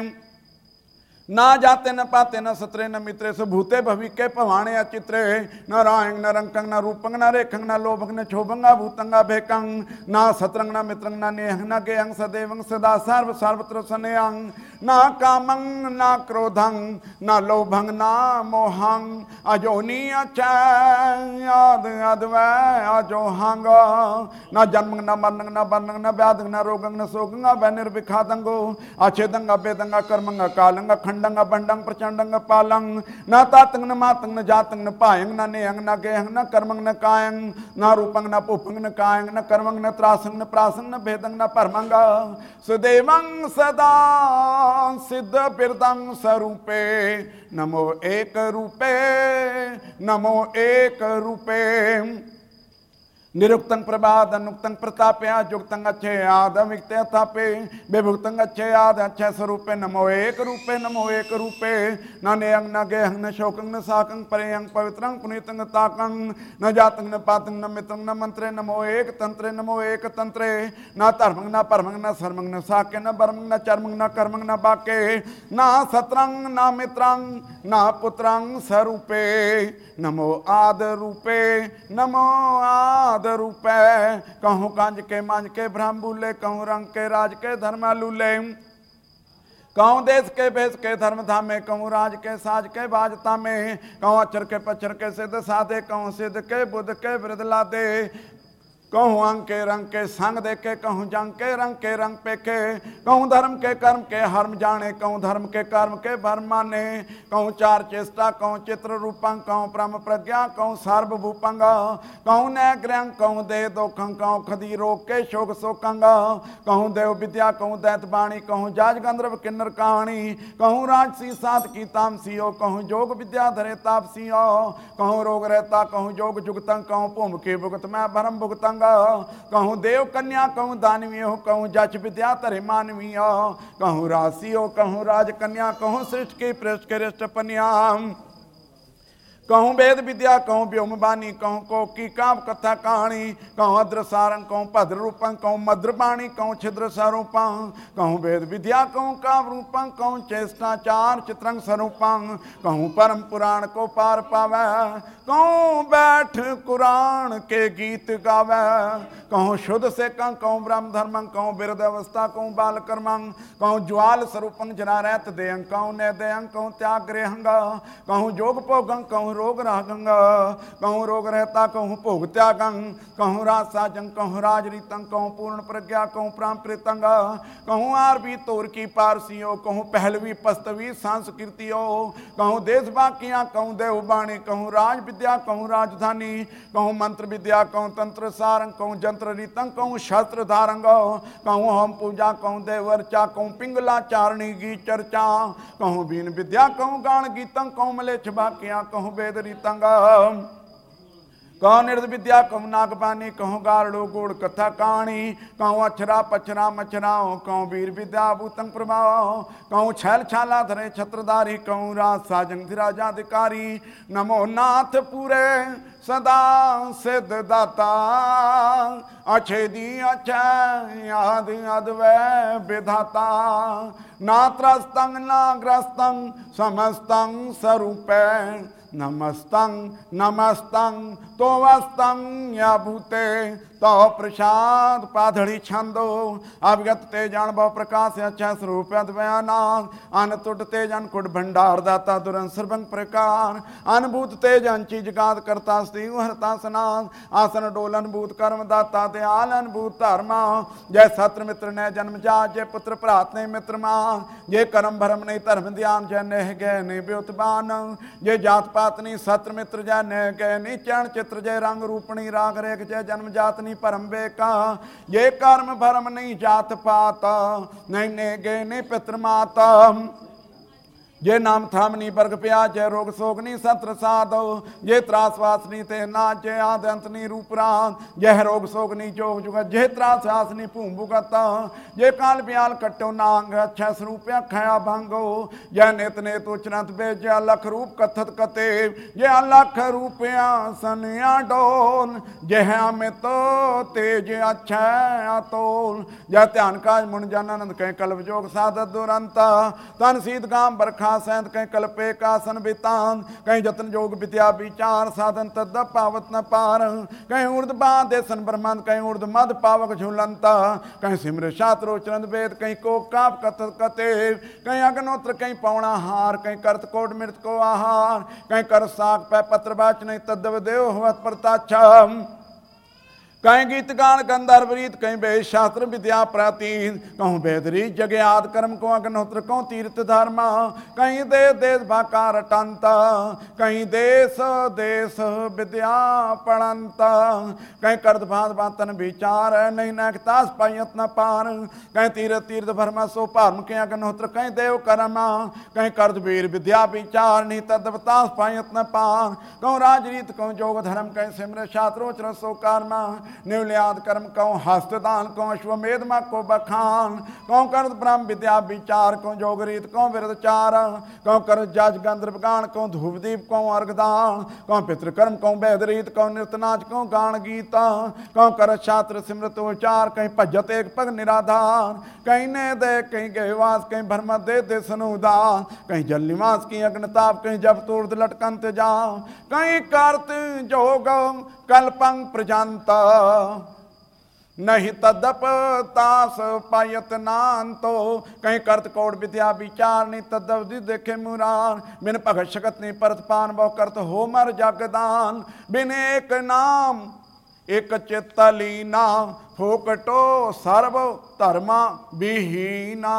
ना जाते न पाते न सत्रे न मित्रे, सुभूते भविके पवाणे अचित्रे। न रायंग न रंकंग न रूपंग न रेखंग न लोभंग न क्षोभंगा भूतंगा भेकंग। न सत्रंग न मित्रंग न नेहंग न गेयंग सदैवंग सदा सर्व सर्वत्र सनेयंग। न कामंग न क्रोधंग न लोभंग न मोहंग, अजोनी अचैद अद्वै अजोहंग। न जन्मंग न मरणंग न बर्णंग न व्याधंग न रोगंग न सोगंग व निर्विखादंगो। अच्छेदंग अभेदंग कर्मंग कालंग खंडंग बंडंग प्रचंडंग पालंग। न तातंग न मातंग न जातंग न पायंग, न नेहंग न गेहंग न कर्मंग न कायंग। न रूपंग न पुपंग न कायंग, न कर्मंग न त्रासंग न प्रासंग न भेदंग न परमंग। सुदेवंग सदा सिद्ध बिरदंग स्वरूपे, नमो एक रूपे नमो एक रूपे। निरुक्तं प्रभात अनुक्तं प्रतापे जुक्तं अच्छे आद विक्ते थापे बेभुक्तं अच्छे आद अच्छे स्वरूपे नमो एक रूपे नमो एक रूपे न नेयं न गेहं न शोकं न साकं परेयं पवित्रं पुनीतं ताकं न जातं न पातं न मित्रं न मंत्रे नमो एक तंत्रे नमो एक तंत्रे न धर्मं न परमं न सर्वं न साके न बर्मं न चर्मं न कर्मं न बाके न सत्रं न मित्रं न पुत्रं स्वरूपे नमो आद रूपे नमो आद रूपे कहूँ कंज के मंज के ब्रह्म बूले कहूँ रंग के राज के धर्म लूले कहूँ देश के भेष के धर्म धामे कहूँ राज के साज के बाजता में कहूँ अक्षर के पच्छर के सिद्ध साधे कहूँ सिद्ध के बुद्ध के वृद्ध लादे कहूँ अंग के रंग के संग देखे कहूँ जंग के रंग के रंग पेखे कहूँ धर्म के कर्म के हर्म जाने कहूँ धर्म के कर्म के भर्म माने कहूँ चार चेष्टा कहूँ चित्र रूपंग कहूँ ब्रह्म प्रज्ञा कहूँ सार्वभूपंग कहूँ नैग्रंग कहूँ दे दोखंग कहूँ खदी रोग के शोक शोकंग कहूँ देव विद्या कहूँ दैत बाणी कहूँ जाज गंधर्व किन्नर कहानी कहूँ राजसी सात की तामसियो कहूँ जोग विद्या धरे तापसियो कहूँ रोग रहता कहूँ जोग जुगतंग कहूँ पुम के भुगत में भरम भुगतंग कहूँ देव कन्या कहूँ दानवी हो कहूँ जच विद्या तरे मानवी हो कहूँ राशि हो कहूँ राज कन्या कहूँ श्रेष्ठ के पृष्ठ के रिष्ट पन्याम कहूँ वेद विद्या कहूँ व्योम बानी कहूँ को की काव कथा कहानी कहूँ अद्र सारंग कहूँ भद्र रूपं कहूँ मद्र बाणी कहूँ छिद्र स्वरूपं कहूँ वेद विद्या कहूँ काव रूपं कहूँ चेष्टाचार चित्रंग स्वरूपं कहूँ परम पुराण को पार पावे कहूँ बैठ कुरान के गीत गावे कहूँ शुद्ध से कं कहूँ ब्रह्म धर्मं कहूँ बिरद अवस्था कहूँ बाल कर्मं कहूँ ज्वाल स्वरूपं जना रहत देयं कहूँ ने देयं कहूँ त्याग गृहंग कहूँ जोग पोगं कहूँ रोग रागंग कहूँ रोग रहता कहूँ भोग त्यागं कहूँ राज साजंग कहूँ राज रीतंग कहूँ पूर्ण प्रज्ञा कहूँ प्राम प्रीतंग कहूँ आरबी तोर की पारसियो कहूँ पहलवी पस्तवी संस्कृतियो कहूँ देश बाकियाँ कहूँ देवबाणी कहूँ राज विद्या कहूँ राजधानी कहूँ मंत्र विद्या कहूँ तंत्र सारंग कहूँ जंत्र रीतंग कहूँ शस्त्र धारंग कहूँ होम पूजा कहूँ देवर्चा कहूँ पिंगला चारणी गी चर्चा कहूँ बीन विद्या कहूँ गान गीतंग कहूँ मलेच्छ बाकियाँ कहूँ वेद रीतंग कहूँ निर्द विद्या कहूँ नागबानी कहूँ गारड़ो गोड़ कथा कहानी कहूँ अक्षरा पछरा मछराओ कहूँ वीर विद्या भूतंग प्रभाव कहूँ छैल छाला धरे छत्रधारी कहूँ राज साजंग धीराजाधिकारी नमो नाथ पूरे सदा सिद्ध दाता अछेदी अक्षय आदि अद्वै विधाता ना त्रस्तंग ना ग्रस्तंग समस्तंग स्वरूपे नमस्तं नमस्तं तोवस्तं या भूते तो प्रसाद पाधड़ी छंदो अवगत तेजान भव प्रकाश अच्छा स्वरूप अद्वयानाथ अनतुट तेजन कुट भंडार दाता दुरन सर्वं प्रकार अनुभूत तेजन चीज गात करता स्तीव हरता सनाथ आसन डोलन भूत कर्म दाता दयाल अनुभूत धर्मा जय सत्र मित्र ने जन्म जा जय पुत्र प्रात ने मित्र मान जय कर्म भरम नहीं धर्म ध्यान जय नेह गय नहीं ब्योतबान जय जात पात नहीं सत्र मित्र जय नेह गय नहीं चरण चित्र जय रंग रूपणी राग रेख जय जन्म जात परम बेका ये कर्म भरम नहीं जात पाता नहीं ने गे नहीं पितृ माता ये नाम थामनी वर्ग प्याज जय रोग सोगनी सत्र साधो ये त्रासवासनी ते नाच जय आदंतनी रूपरान जय रोग सोगनी जोग जुग जय त्रासवासनी भूम भुगत ये काल ब्याल कट्टो नांग अच्छा स्वरूप खया भंगो जय नेत नेत उचरत बे जय लख रूप कथत कते जय लख रूपया सनिया डोल जय अमित तेज अच्छा तोल जय ध्यान काज मुन जन कह कल्प जोग साधत दुरंत तन सीत गाम बरखा सैंत कहीं कल्पे कासन बितान कहीं जतन जोग विद्या विचार साधन तद पावत न पार कहीं उर्द बादेशन ब्रह्मांड कहीं उर्द मद पावक झूलंता कहीं सिमर शास्त्रो चरंद वेद कहीं को काप कथ कते कहीं अग्नोत्र कहीं पौणा हार कहीं करत कोट मृत को आहार कहीं कर साग पै पत्र बाच नहीं तद्दव देव हवत प्रताक्षम कहीं गीत गान गंधर्व रीत, कहीं वेद शास्त्र विद्या प्रातीत, कहूँ वेद रीत जगयाद कर्म को अग्निहोत्र कहूँ तीर्थ धर्म, कहीं देश देश भाकार टंत, कहीं देश देश विद्या पढ़ंत, कहीं कर्द भात बातन विचार नहीं नैकतास पायत न पार, कहीं तीर्थ तीर्थ भरम सो पारम के अग्निहोत्र, कहीं देव कर्म, कहीं कर्द वीर विद्या विचार नहीं तदवतास पायत न पार, कहूँ राजरीत कहूँ जोग धर्म, कहीं सिमर शास्त्रोचर सो कर्म, निवल्याद कर्म कहूँ हस्तदान, कहूँ अश्वमेध मा को बखान, कहूँ कर ब्रह्म विद्या विचार, कहूँ जोग रीत कहूँ विरदचार, कहूँ कर जज गंधर्व गान, कहूँ धूपदीप कहूँ अर्घदान, कहूँ पितृकर्म कहूँ वैद रीत, कहूँ नृत्यनाच कहूँ गान गीत, कहूँ कर शास्त्र सिमृत उचार, कहीं भजत एक पग निराधार, कहीं ने दे कहीं गहवास, कहीं भरम दे दे सनुदान, कहीं जल निवास की अग्नताप, कहीं जब तोड़ लटकंत जा, कहीं कार्त जोग कल्पं प्रजांत, नहीं तदप तास पायत नान्तो, कहीं कर्त कौड़ विद्या विचार नहीं तदवधि देखे मुरार, बिन भगत शकत नहीं परत पान बहु करत हो मर जगदान, बिन एक नाम एक चित्त लीना, फोकटो सर्व धर्मा विहीना,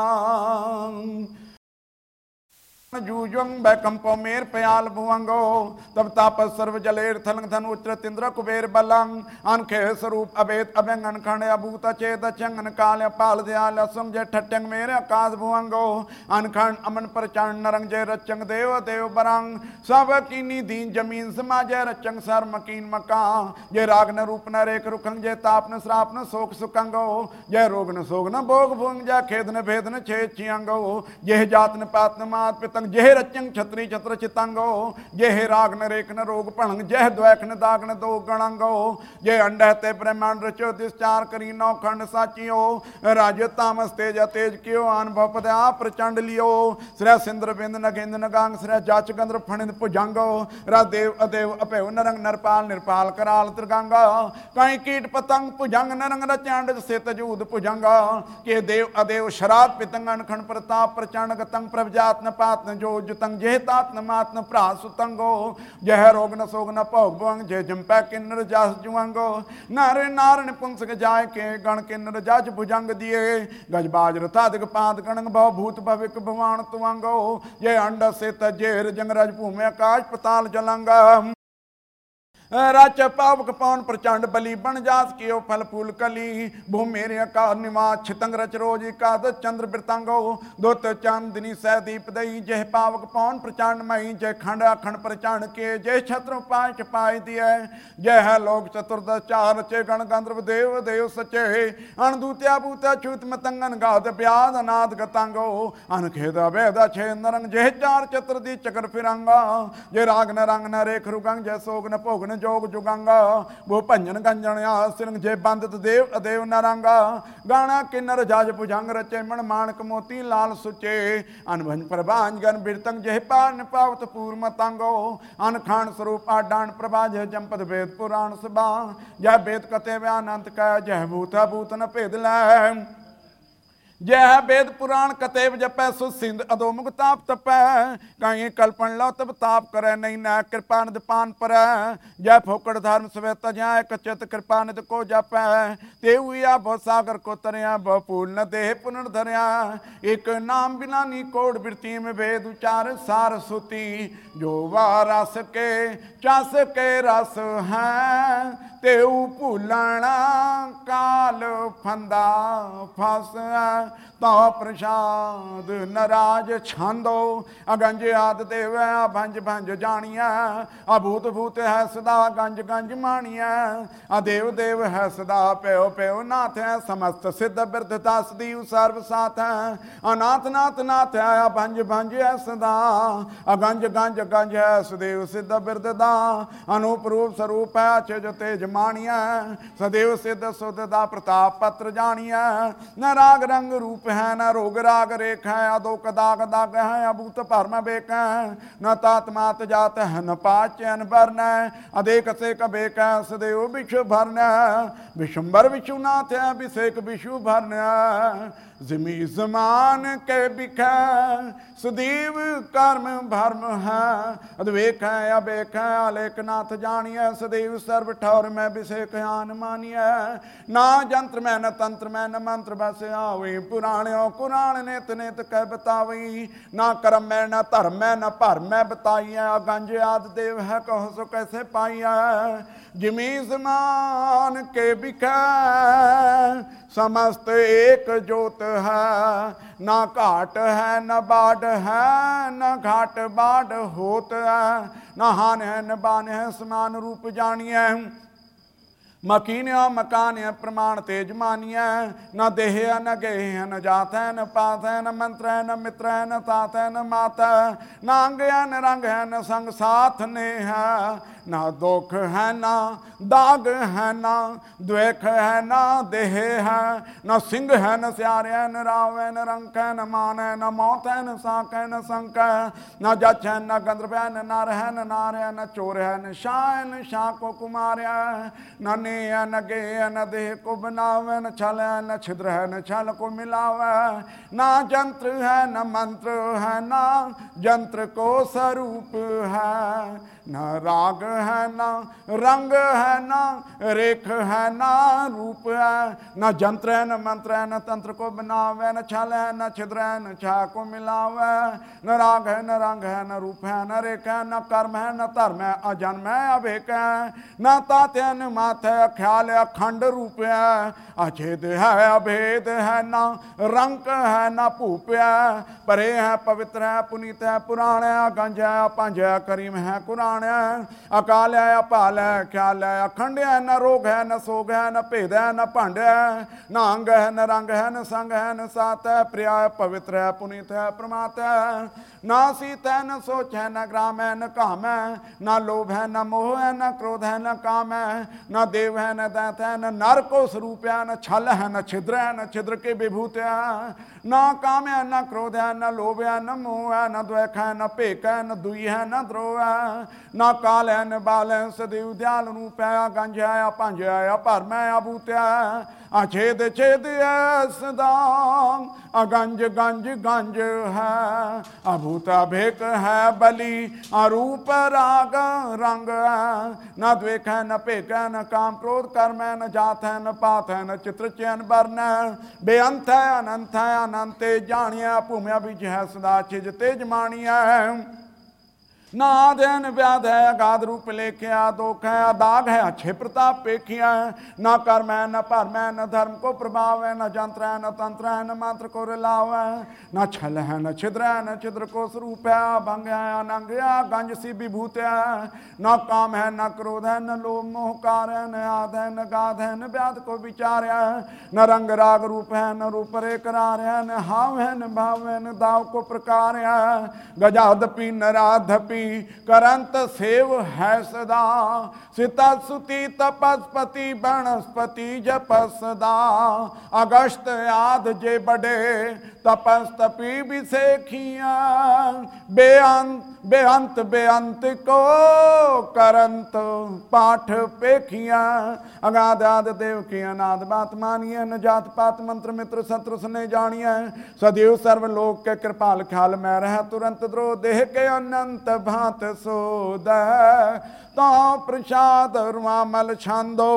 जूजुंग बैकंपो मेर पयाल भुवंगो, तब ताप सर्व जलेर थलंग धन उच्र तिंद्र कुबेर बलंग, अनखे स्वरूप अभेद अभंग अनखंड अभूत चेत चंगन काल पाल दयाल असुम जय ठट्टंग मेरे आकाश भुवंगो, अनखंड अमन प्रचंड नरंग जय रचंग देव देव बरंग, सब कीनी दीन जमीन समा जय रचंग सर मकीन मका, जय राग न रूप न रेख रुखंग, जय ताप न श्राप न शोक सुखंगो, जय रोग न सोग न भोग भुंग, जय खेद न भेद न छेद छियंगो, जय जात न पात न मात पिता जह रचंग छत्री छत्र चितंगो, जह राग न रेख न रोग पणंग, जह द्वैख न दाग न दो गणंगो, जह अंड ते ब्रह्मांड रचो दिश्चार करी नौ खंड साचियो, राज तामस तेज तेज कियो अनुभव पदया प्रचंड लियो, श्रेय सिंद्र बिंद नगेंद्र नगांग, श्रेय जाच गंद्र फणिंद भुजंगो, रादेव अदेव अपेव नरंग नरपाल निर्पाल कराल त्रिगंगा, कहीं कीट पतंग भुजंग नरंग रचांड से तजूद भुजंगा, के देव अदेव शराब पितंग अनखंड प्रताप प्रचंड गतंग प्रभजात न पात न जो जुतंग, जह तात न मात न प्रा सुतंगो, जह रोग न सोग न भोग भुवंग, जय जम्पै किन्नर जास जुवंगो, नर नार निपुंसक जाय के गण किन्नर जाच भुजंग दिए, गजबाज रथाधिक पाद गणंग भव भूत भविक भवान तुवंगो, जय अंड से तजेर जंग रज भूमि आकाश पताल जलंगा, राच पावक पवन प्रचंड बलि बन जास कियो फल फूल कली, भूमि मेरे आकार निवास छितंग रच रोज एकाद चंद्र वृतंगो, दोत चांदनी सह दीप दई, जय पावक पवन प्रचंड मई, जय खंड अखंड प्रचंड के, जय छत्र पाय छपाय दिए, जय है लोक चतुर्दश चार चे गण गंधर्व देव देव सचे, अणदूत्या भूत्या छूत मतंगन गाद ब्याद अनाद गतंगो, अनखेद अभेद छे नरंग, जय चार चतर दी चक्र फिरंगा, जय राग न रंग न रेख रुगंग, जय सोग न भोग न जोग जुगंगा, वो भंजन गंजन आसिरंग, जय बंदत देव अदेव नरंगा, गाना किन्नर जाज भुजंग रचे मन माणक मोती लाल सुचे, अनभंज प्रभांज गन बिरतंग, जय पान पावत पूर मतंगो, अनखान स्वरूप आडान प्रभा, जय जंपद वेद पुराण सभा, जय वेद कते व्यानंत का, जय भूत भूत न भेद लै, जय वेद पुराण कतेव जपै, सुसिंध अधोमुख ताप तपै, कहीं कल्पन लो तब ताप करे, नहीं न कृपा निध पान पर, जय फोकड़ धर्म सवेत जय कचित कृपा निध को जपै, ते हुआ बहु सागर को तरया, बहु पूल न देह पुनर्धरया, एक नाम बिना नी कोड वृत्ति में भेद उचार सार सुती, जो वा रस के चस के रस है, तेऊ भूलना काल फंदा फस, तो प्रसाद नराज छांदो, अगंज आद देव भंज भंज जानिया, अभूत भूत है सदा गंज गंज मानिया, अदेव देव है सदा प्यो प्यो नाथ है, समस्त सिद्ध बिरध दास दीव सर्व साथ है, अनाथ नाथ नाथ है भंज भंज है सदा, अगंज गंज गंज है सदैव सिद्ध बिरध दा, अनूप रूप स्वरूप है अच्छे जो तेज मानिया, सदैव सिद्ध सुध दा प्रताप पत्र जानिया, न राग रंग रूप है न रोग राग रेख है, अदोक दाग दाग है अभूत भरम बेक है, न तात मात जात है न पाचन वर्ण है, अदेक से कबेक है सदैव विश्व भरण, विशुंबर विशुनाथ है अभिषेक विशु भरण, जिमी जमान के बिखै सदैव कर्म भरम है। अद्वेख है अबेख है आलेखनाथ जानिए सदैव सर्व ठौर में विषेक आन मानिए। ना जंत्र में न तंत्र में न मंत्र बस आवी पुराणियों कुरान नित नित कह बतावी। ना कर्म में न धर्म में न भरम में बताइए गंज आदि देव है कहो सो कैसे पाइए। जिमी जमान के बिखै समस्त एक जोत है। ना घाट है न बाढ़ है न घाट बाढ़ होत है। न हान है न बान है समान रूप जानिए। मकीन्या मकान है प्रमाण तेज मानिए। न देह है न गेह है न जात है न पात है न मंत्र है न मित्र है न तात है न मात है। न अंग है न रंग है न संग साथ ने है। न दुख है न दाग है न द्वेख है न देह है। न सिंह है न स्यार है न राव है न रंक है न मान है न मौत है न साक है न संक है। न जच है न गंधर्व है न नार है न नार है न चोर है न शाह है न शाह को कुमार है। न है न गे है न देह को बनावे न छल है न छिद्र है न छल को मिलावे। ना जंत्र है न मंत्र है न जंत्र को स्वरूप है। न राग है न रंग है न रेख है न रूप है। न जंत्र है न मंत्र है न तंत्र को बनावे। न छल है न छिद्र है न छा को मिलावे। न राग है न रंग है न रूप है न रेख है न कर्म है न धर्म है अजन्म है अभेक है। न तात है न मात है ख्याल है अखंड रूप है। अछेद है अभेद है न रंक है न भूप है। परे है पवित्र है पुनीत है पुराण है गंज है पंज है करीम है कुरान है। अकाल है अपाल है ख्याल है अखंड है न रोग है न सोग है न भेद है न भंड है। न अंग है न रंग है न संग है न सात है प्रिया है पवित्र है पुनीत है प्रमात है। न सीत है न सोच है न ग्राम है न काम है। न लोभ है न मोह है न क्रोध है न काम है। न देव है न दैत है न नर को स्वरूप है। न छल है न छिद्र है न छिद्र के विभूत है। न काम है न क्रोध है न लोभ है न मोह है न द्वेख है न पेक है न दुई है न द्रोह है। न काल है न बाल है सदैव दयाल रूप है। गंज है पंज है भरम है अभूत है। अछेद छेद है सदा अगंज गंज गंज है। अभूत अभेक है बलि अरूप राग रंग है। न द्वेख है न पेक है न काम क्रोध कर्म है न जात है न पात है न चित्र चयन वर्ण है। बेअंत है अनंत है अनंत जानिए भूमि बीज है सदा छिज तेज मानिए। न आधन व्याध है अगाध रूप लेखिया दोख है अदाग है अच्छे प्रताप पेखिया। न कर्म है न भरम है न धर्म को प्रभाव है। न जंत्र है न तंत्र है न मंत्र को रिलाव है। न छल है न छिद्र है न छिद्र को स्वरूप है। भंग है अनंग है गंज सी विभूत है। न काम है न क्रोध है न लोभ मोहकार है। न आद है न गाध है न व्याध को विचार है। न रंग राग रूप है न रूप रे करार है। न हाव है न भाव है न दाव को प्रकार है। गजाधपी नराधपी करंत सेव है सदा। सीता सुति तपस्पति वनस्पति जप सदा। अगस्त आद जे बड़े तपस्तपी विषेखिया। बेअंत बेअंत बेअंत को करंत पाठ पेखिया। अगाध आद देव की अनाद बात मानिए। न जात पात मंत्र मित्र शत्रु सुने जानिए। सदैव सर्वलोक के कृपाल ख्याल में रह तुरंत द्रोह देह के अनंत भात सोद। तो प्रसाद रुआमल छंदो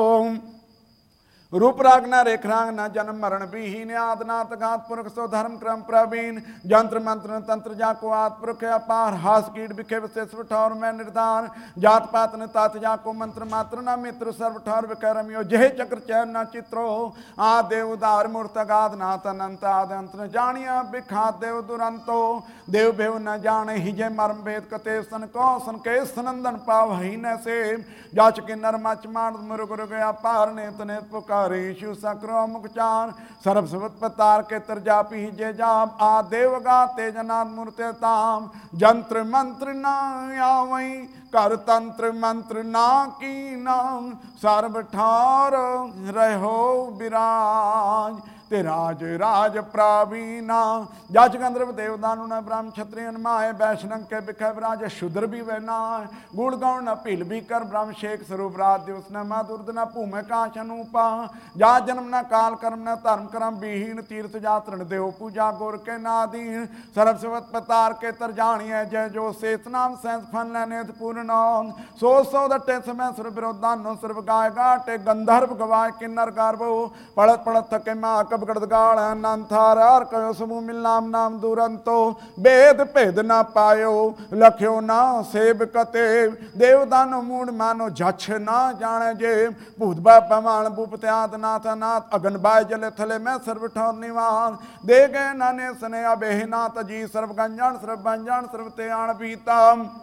रूप राग न रेख राग न जन्म मरण विहीन। आदनाथ घात पुरख सो धर्म क्रम प्रवीण। जंत्र मंत्र तंत्र जाको आत पुरख अपार। हास कीट बिखे विशेष ठौर में निर्धार। जात पात न तात जाको मंत्र मात्र न मित्र सर्व ठौर विकय रमियो। जय चक्र चैन न चित्रो आ देव उदार मूर्त गाद नाथ अनंत आदंत न जानिया बिखात देव दुरंतो। देव भेव न जाने ही जय मर्म भेद कते सन को सन के सनंदन पाव ही न से। जाच के नर मच मान मुरुग रुग अपार नेत नेत पुकार। ईशु सक्रो मुखचार सर्व सुवत पतार के तरजापी जे जाप। आ देव गाते जनाद मूर्ते ताम। जंत्र मंत्र न आवई कर तंत्र मंत्र ना की नाम। सर्व ठार रहो विराज ते राज राज प्रावीना। जज गंधर्व देवदानु न ब्रह्म क्षत्रियन माए वैष्णव के बिखय विराज शूद्र भी वैना। गुण गौण न भील भी कर ब्रह्म शेख स्वरूप राज दिवस न माधुर्द न भूमि काश अनूपा। जा जन्म न काल कर्म न धर्म कर्म विहीन तीर्थ जातरण देव पूजा गुर के नादीन। सर्व सवत पतार के तर जानिए जय जो शेष नाम सैंस फन नेत पूर्ण सो सो दटे समय सुर विरोधा नो सुर गाय गाटे गंधर्व गवाए किन्नर गार्बो पड़त पड़त थके माँ कब गड़द गाड़ नंथार आर कयो समूह मिलनाम नाम दूरंतो वेद भेद न पायो लख्यो ना सेब कते देवदानो मूड मानो झछ ना जाने जे भूत पमान भूपत्याद नाथ नाथ अगन बाय जले थले में सर्व ठौर निवास दे गए नाने सने अबेह नाथ जी सर्व गंजान सर्व बंजान सर्व त्याण पीता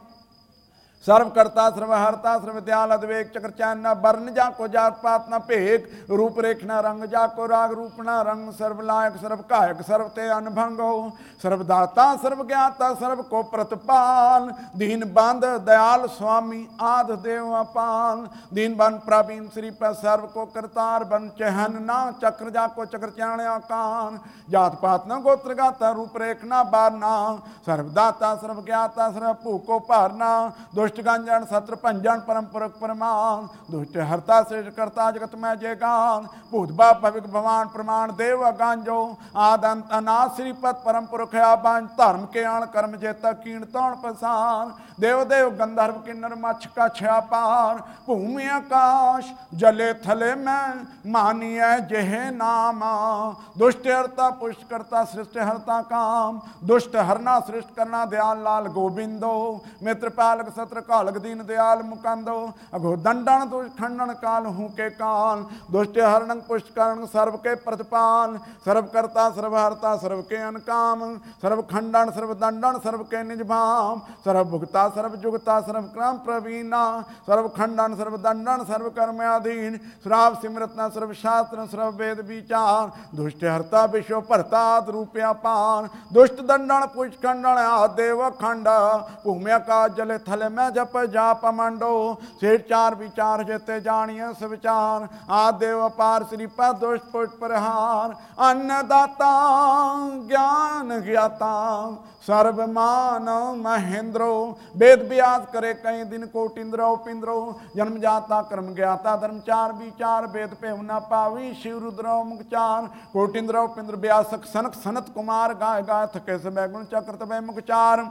सर्वकर्ता सर्वहर्ता सर्वदयाल अद्वेक चक्र चैन न वर्ण जाको जात पात न भेक रूप रेख न रंग जाको राग रूप न रंग सर्व लायक सर्व कायक सर्व ते अनभंगो सर्वदाता सर्व ज्ञाता सर्व को प्रतिपाल दीन बंद दयाल स्वामी आद देव अपाल दीन बन प्रवीण श्री पर सर्व को करतार बन चहन ना चक्र जाको चक्र चैन आकान जात पात न गोत्र गाता रूप रेख न बारना सर्वदाता सर्व ज्ञाता सर्व भूको पारना दुष्ट गंजन सत्र पंजन परम पुरख परमान दुष्ट हरता श्रेष्ठ करता जगत में जय गान भूत बाप भविक भगवान प्रमाण देव गांजो आदंत अनाथ श्रीपद परम पुरख आबान धर्म के अण कर्म जेता कीण तौण पसान देव देव गंधर्व किन्नर मच्छ का छया पार भूमि आकाश जले थले में मानिय जेह नाम दुष्ट हरता पुष्ट करता सृष्ट हरता काम दुष्ट हरना सृष्ट करना दयाल लाल गोविंदो मित्र पालक सत्र कालक दीन दयाल मुकंदो अघो दंडन दुष्ट खंडन काल हूँ के काल दुष्ट हरण पुष्ट करण सर्व के प्रतिपाल सर्व करता सर्वहरता सर्व के अनकाम सर्व खंडन सर्व दंडन सर्व के निज भाम सर्व भुगता सर्व जुगता सर्व क्रम प्रवीणा सर्व खंडन सर्व दंडन सर्व कर्म अधीन श्राव सिमरतना सर्व शास्त्र सर्व वेद विचार दुष्ट हरता विश्व भरता रूपया पान दुष्ट दंडन पुष्ट खंडन आदेव खंड भूमि का जले थले में जप जाप मंडो शेर चार विचार जेते जानिए सविचार आदेव पार श्री पर दुष्ट पुष्ट प्रहार अन्नदाता ज्ञान ज्ञाता सर्वमान महेंद्रो वेद व्यास करे कई दिन कोटिंद्रो पिंद्रो जन्म जाता कर्म ज्ञाता धर्म चार विचार वेद पे न पावी शिव रुद्रो मुखचार कोटिंद्रो पिंद्र व्यासक सनक सनत कुमार गाय गाय थके समय गुण चक्र तबे मुखचार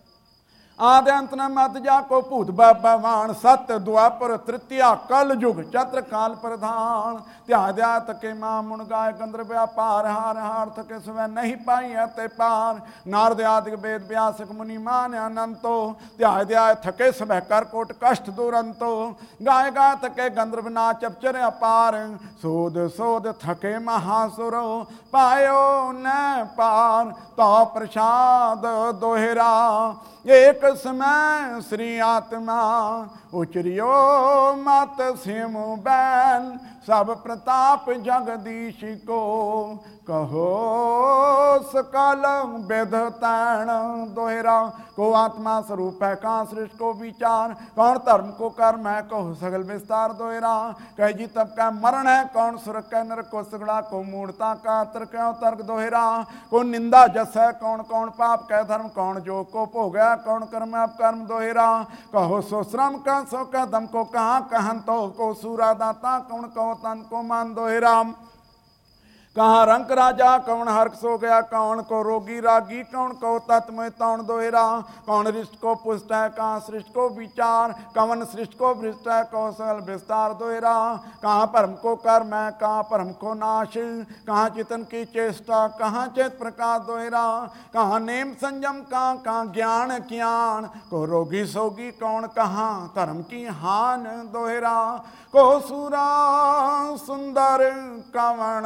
आदि अंत न मत जाको भूत भगवान सत्य द्वापर तृतीया कल युग चत्र काल प्रधान ध्याय ध्या थके मां मुन गाय गंधर्व व्यापार हार हार थके समय नहीं पाई ते पार नारद आदि वेद व्यासक मुनि मान अनंतो ध्याय ध्याय थके समय कर कोट कष्ट दुरंतो गाय गाय थके गंधर्व नाच अपचर अपार सोद सोद थके महासुरो पायो न पार तो प्रसाद दोहरा एक समय श्री आत्मा उचरियो मत सिमु बैन सब प्रताप जगदीश को कहो सकल बेधतैण दोहरा को आत्मा स्वरूप है कहाँ सृष्टि को विचार कौन धर्म को कर्म है कहो सगल विस्तार दोहरा कह जी तब का मरण है कौन सुरख कै नर को सगड़ा को मूर्ता का तर्क तर्क दोहरा को निंदा जस है कौन कौन पाप कै धर्म कौन जो को भोग है कौन कर्म अब कर्म दोहरा कहो सो श्रम का सो कह दम को कहाँ कहन तो को सूरा दाता कौन कहो तन को मान दोहरा कहाँ रंक राजा कौन हर्क सो गया कौन को रोगी रागी कौन को तत्व तौण दोहरा कौन रिष्ट को पुष्ट है कहाँ सृष्ट को विचार कौन सृष्ट को भ्रष्ट है कौशल विस्तार दोहरा कहाँ परम को कर्म है कहाँ परम को नाश कहाँ चितन की चेष्टा कहाँ चेत प्रकाश दोहरा कहाँ नेम संयम कहाँ कहाँ ज्ञान ज्ञान को रोगी सोगी कौन कहाँ धर्म की हान दोहरा को सूरा सुंदर कवण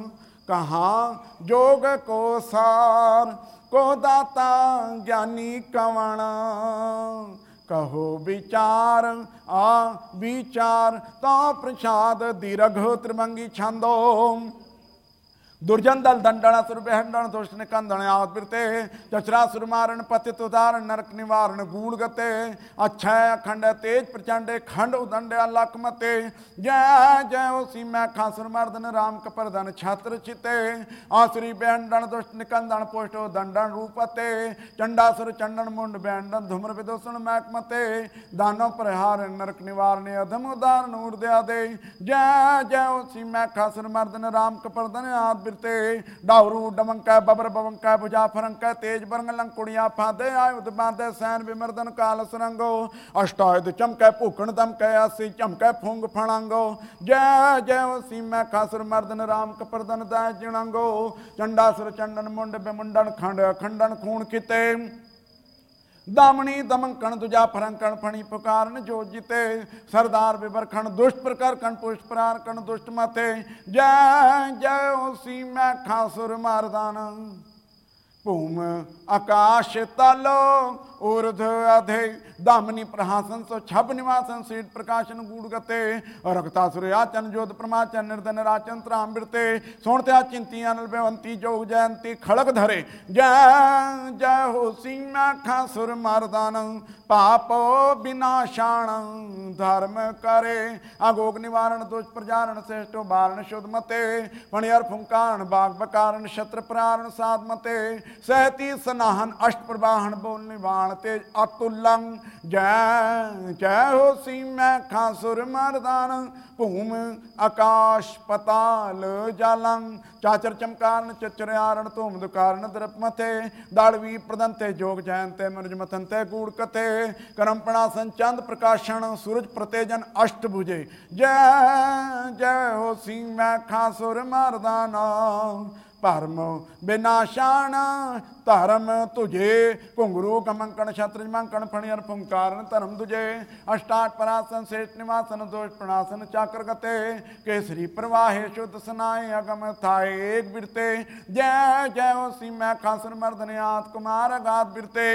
कहाँ जोग को सार को दाता ज्ञानी कवण कहो विचार आ विचार तो प्रसाद दीर्घ त्रिभंगी छंदो दुर्जन दल दंडन असुर बेहंडन दुष्ट निकंदन आद बिरते चचरासुर मारण पतित उदाहरण नरक निवारण गूढ़ गते अक्षय अखंड तेज प्रचंड खंड उदंड अलख मते जय जय उसी मैं खासुर मर्दन राम कपरदन छत्र चिते आसुरी बेहंडन दुष्ट निकंदन पुष्टो दंडन रूपते चंडासुर चंडन मुंड बेहंडन धूम्र विदोषण मैक मते दानव प्रहार नरक निवारण अधम उदाहरण ऊर्दया दे जय जय उसी मैं खासुर मर्दन राम कपरदन आद बिरते डावरू डमंक बबर बवंक भुजा फरंक तेज बरंग लंकुड़िया फादे आयुध बांधे सैन विमर्दन काल सरंगो अष्टायुध चमक भूखण दमक अस्सी चमक फूंग फणंगो जय जय सी मैं खासुर मर्दन राम कपरदन दाय जिणंगो चंडासुर चंडन मुंड बेमुंडन खंड अखंडन खून किते दामनी दमंकण दुजा फरंकण फणी पुकारन जो जिते सरदार विवरखण दुष्ट प्रकर कण पुष्ट प्रार कण दुष्ट मते जय जय सी मैं खासुर मारदान भूम आकाश तलो ऊर्ध अधे दामनी प्रहासन सो छब निवासन सीट प्रकाशन गूढ़ गते रक्तासुर आचन जोध प्रमाचन निर्धन राचन त्राम बिरते सोणत्या चिंती अनल बेवंती जोग जयंती खड़ग धरे जय जय हो सीमा खासुर मारदान पापो विनाशाण धर्म करे अगोग निवारण दोष प्रजारण श्रेष्ठो बारण शुद्ध मते फणियर फुंकारण बाग बकारण शत्र प्रारण साध मते सहती सनाहन अष्ट प्रवाहन बोल निवाण तेज अतुलंग जय जय हो सी मैं खासुर मर्दान भूम आकाश पताल जालंग चाचर चमकारण चचर आरण धूम दुकारण द्रप मथे दाड़वी प्रदंते जोग जयंते मनुज मथनते गूढ़ कथे करमपणासन चंद प्रकाशन सूरज प्रतेजन अष्टभुजे जय जय हो सी मैं खासुर मर्दाना परम विनाशाण धर्म तुझे घुंगरू कमंकण छत्र मंकण फणियर फुंकारण धर्म तुझे अष्टाट परासन श्रेष्ठ निवासन दोष प्रणासन चाकर गते केसरी प्रवाहे शुद्ध सनाए अगम थाए एक बिरते जय जय हो सी मैं खासुर मर्दन आत कुमार अगात बिरते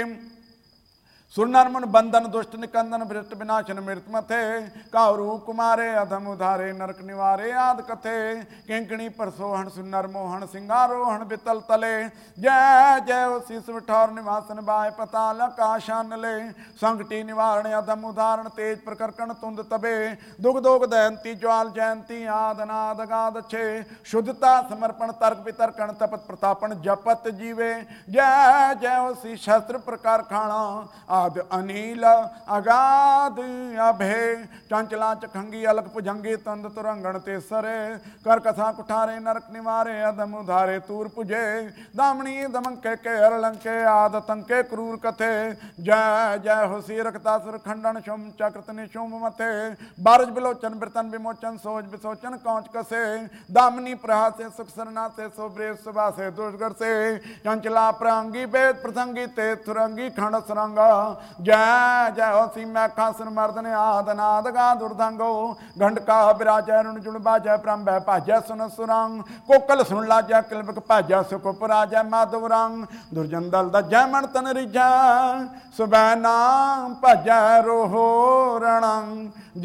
सुरनरमन बंधन दुष्ट निकंदन भ्रष्ट विनाशन मृत मथे कावरू कुमारे अधम उधारे नरक निवारे आद कथे किंकणी परसोहन सुनर मोहन सिंगारोहण बितल तले जय जय शीस विठौर निवासन बाय पताल आकाशान ले संकटी निवारण अधम उदाहरण तेज प्रकर्कण तुंद तबे दुग दोग दयंती ज्वाल जयंती आदनाद गाद छे शुद्धता समर्पण तर्क वितर्कण तपत प्रतापन जपत जीवे जय जय सी शस्त्र प्रकार खाना आद अनिल अगाध अभे चंचला चखंगी अलग भुजंगी तंद तुरंगण ते सरे कर कथा कुठारे नरक निवारे अदम उधारे तूर पुजे दामनी दमंके के अरलंके आद तंके क्रूर कथे जय जय हो सी रक्तासुर खंडन शुम चक्रत निशुम मथे बारज बिलोचन बिरतन विमोचन सोच विसोचन कौच कसे दामनी प्रहासे सुख सरना से सोब्रे सुबा से दुष्गर से चंचला प्रांगी वेद प्रसंगी ते तुरंगी खंड सरंगा जय जय हो सी मैं खासुर मर्दन आदनाद गा दुर्धंगो घंटका विराजय रुण जुण बाजय प्रंभ भाजय सुन सुरंग कोकल सुन लाजय किलबक भाजय सुख पुराजय माधव रंग दुर्जन दल दजय मन तन रिजय सुबह नाम भजय रोहो रणंग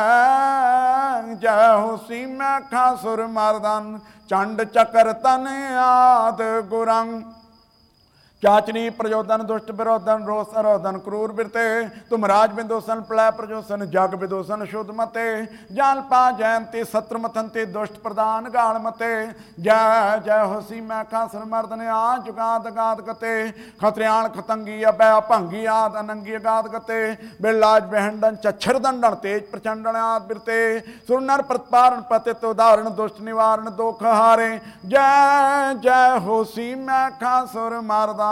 जय जय हो सी मैं खासुर मर्दन चंड चकर तन आद गुरंग चाचनी प्रजोदन दुष्ट विरोधन रोष अरोधन क्रूर बिरते तुम राज विदोषण प्रलय प्रजोषण जग विदोषण शुद्ध मते जान पा जयंती सत्र मथंती दुष्ट प्रदान गाल मते जय जय हो सी मैं खासुर मर्दन आ जुगाद गाद गते खत्रियाण खतंगी अभय भंगी आद अनंगी गाद गते बिरलाज बेहंडन चच्छर दंडन तेज प्रचंडन आद बिरते सुरनर प्रतिपारण पतित उदाहरण दुष्ट निवारण दोख हारे जय जय हो सी मैं खासुर मर्दन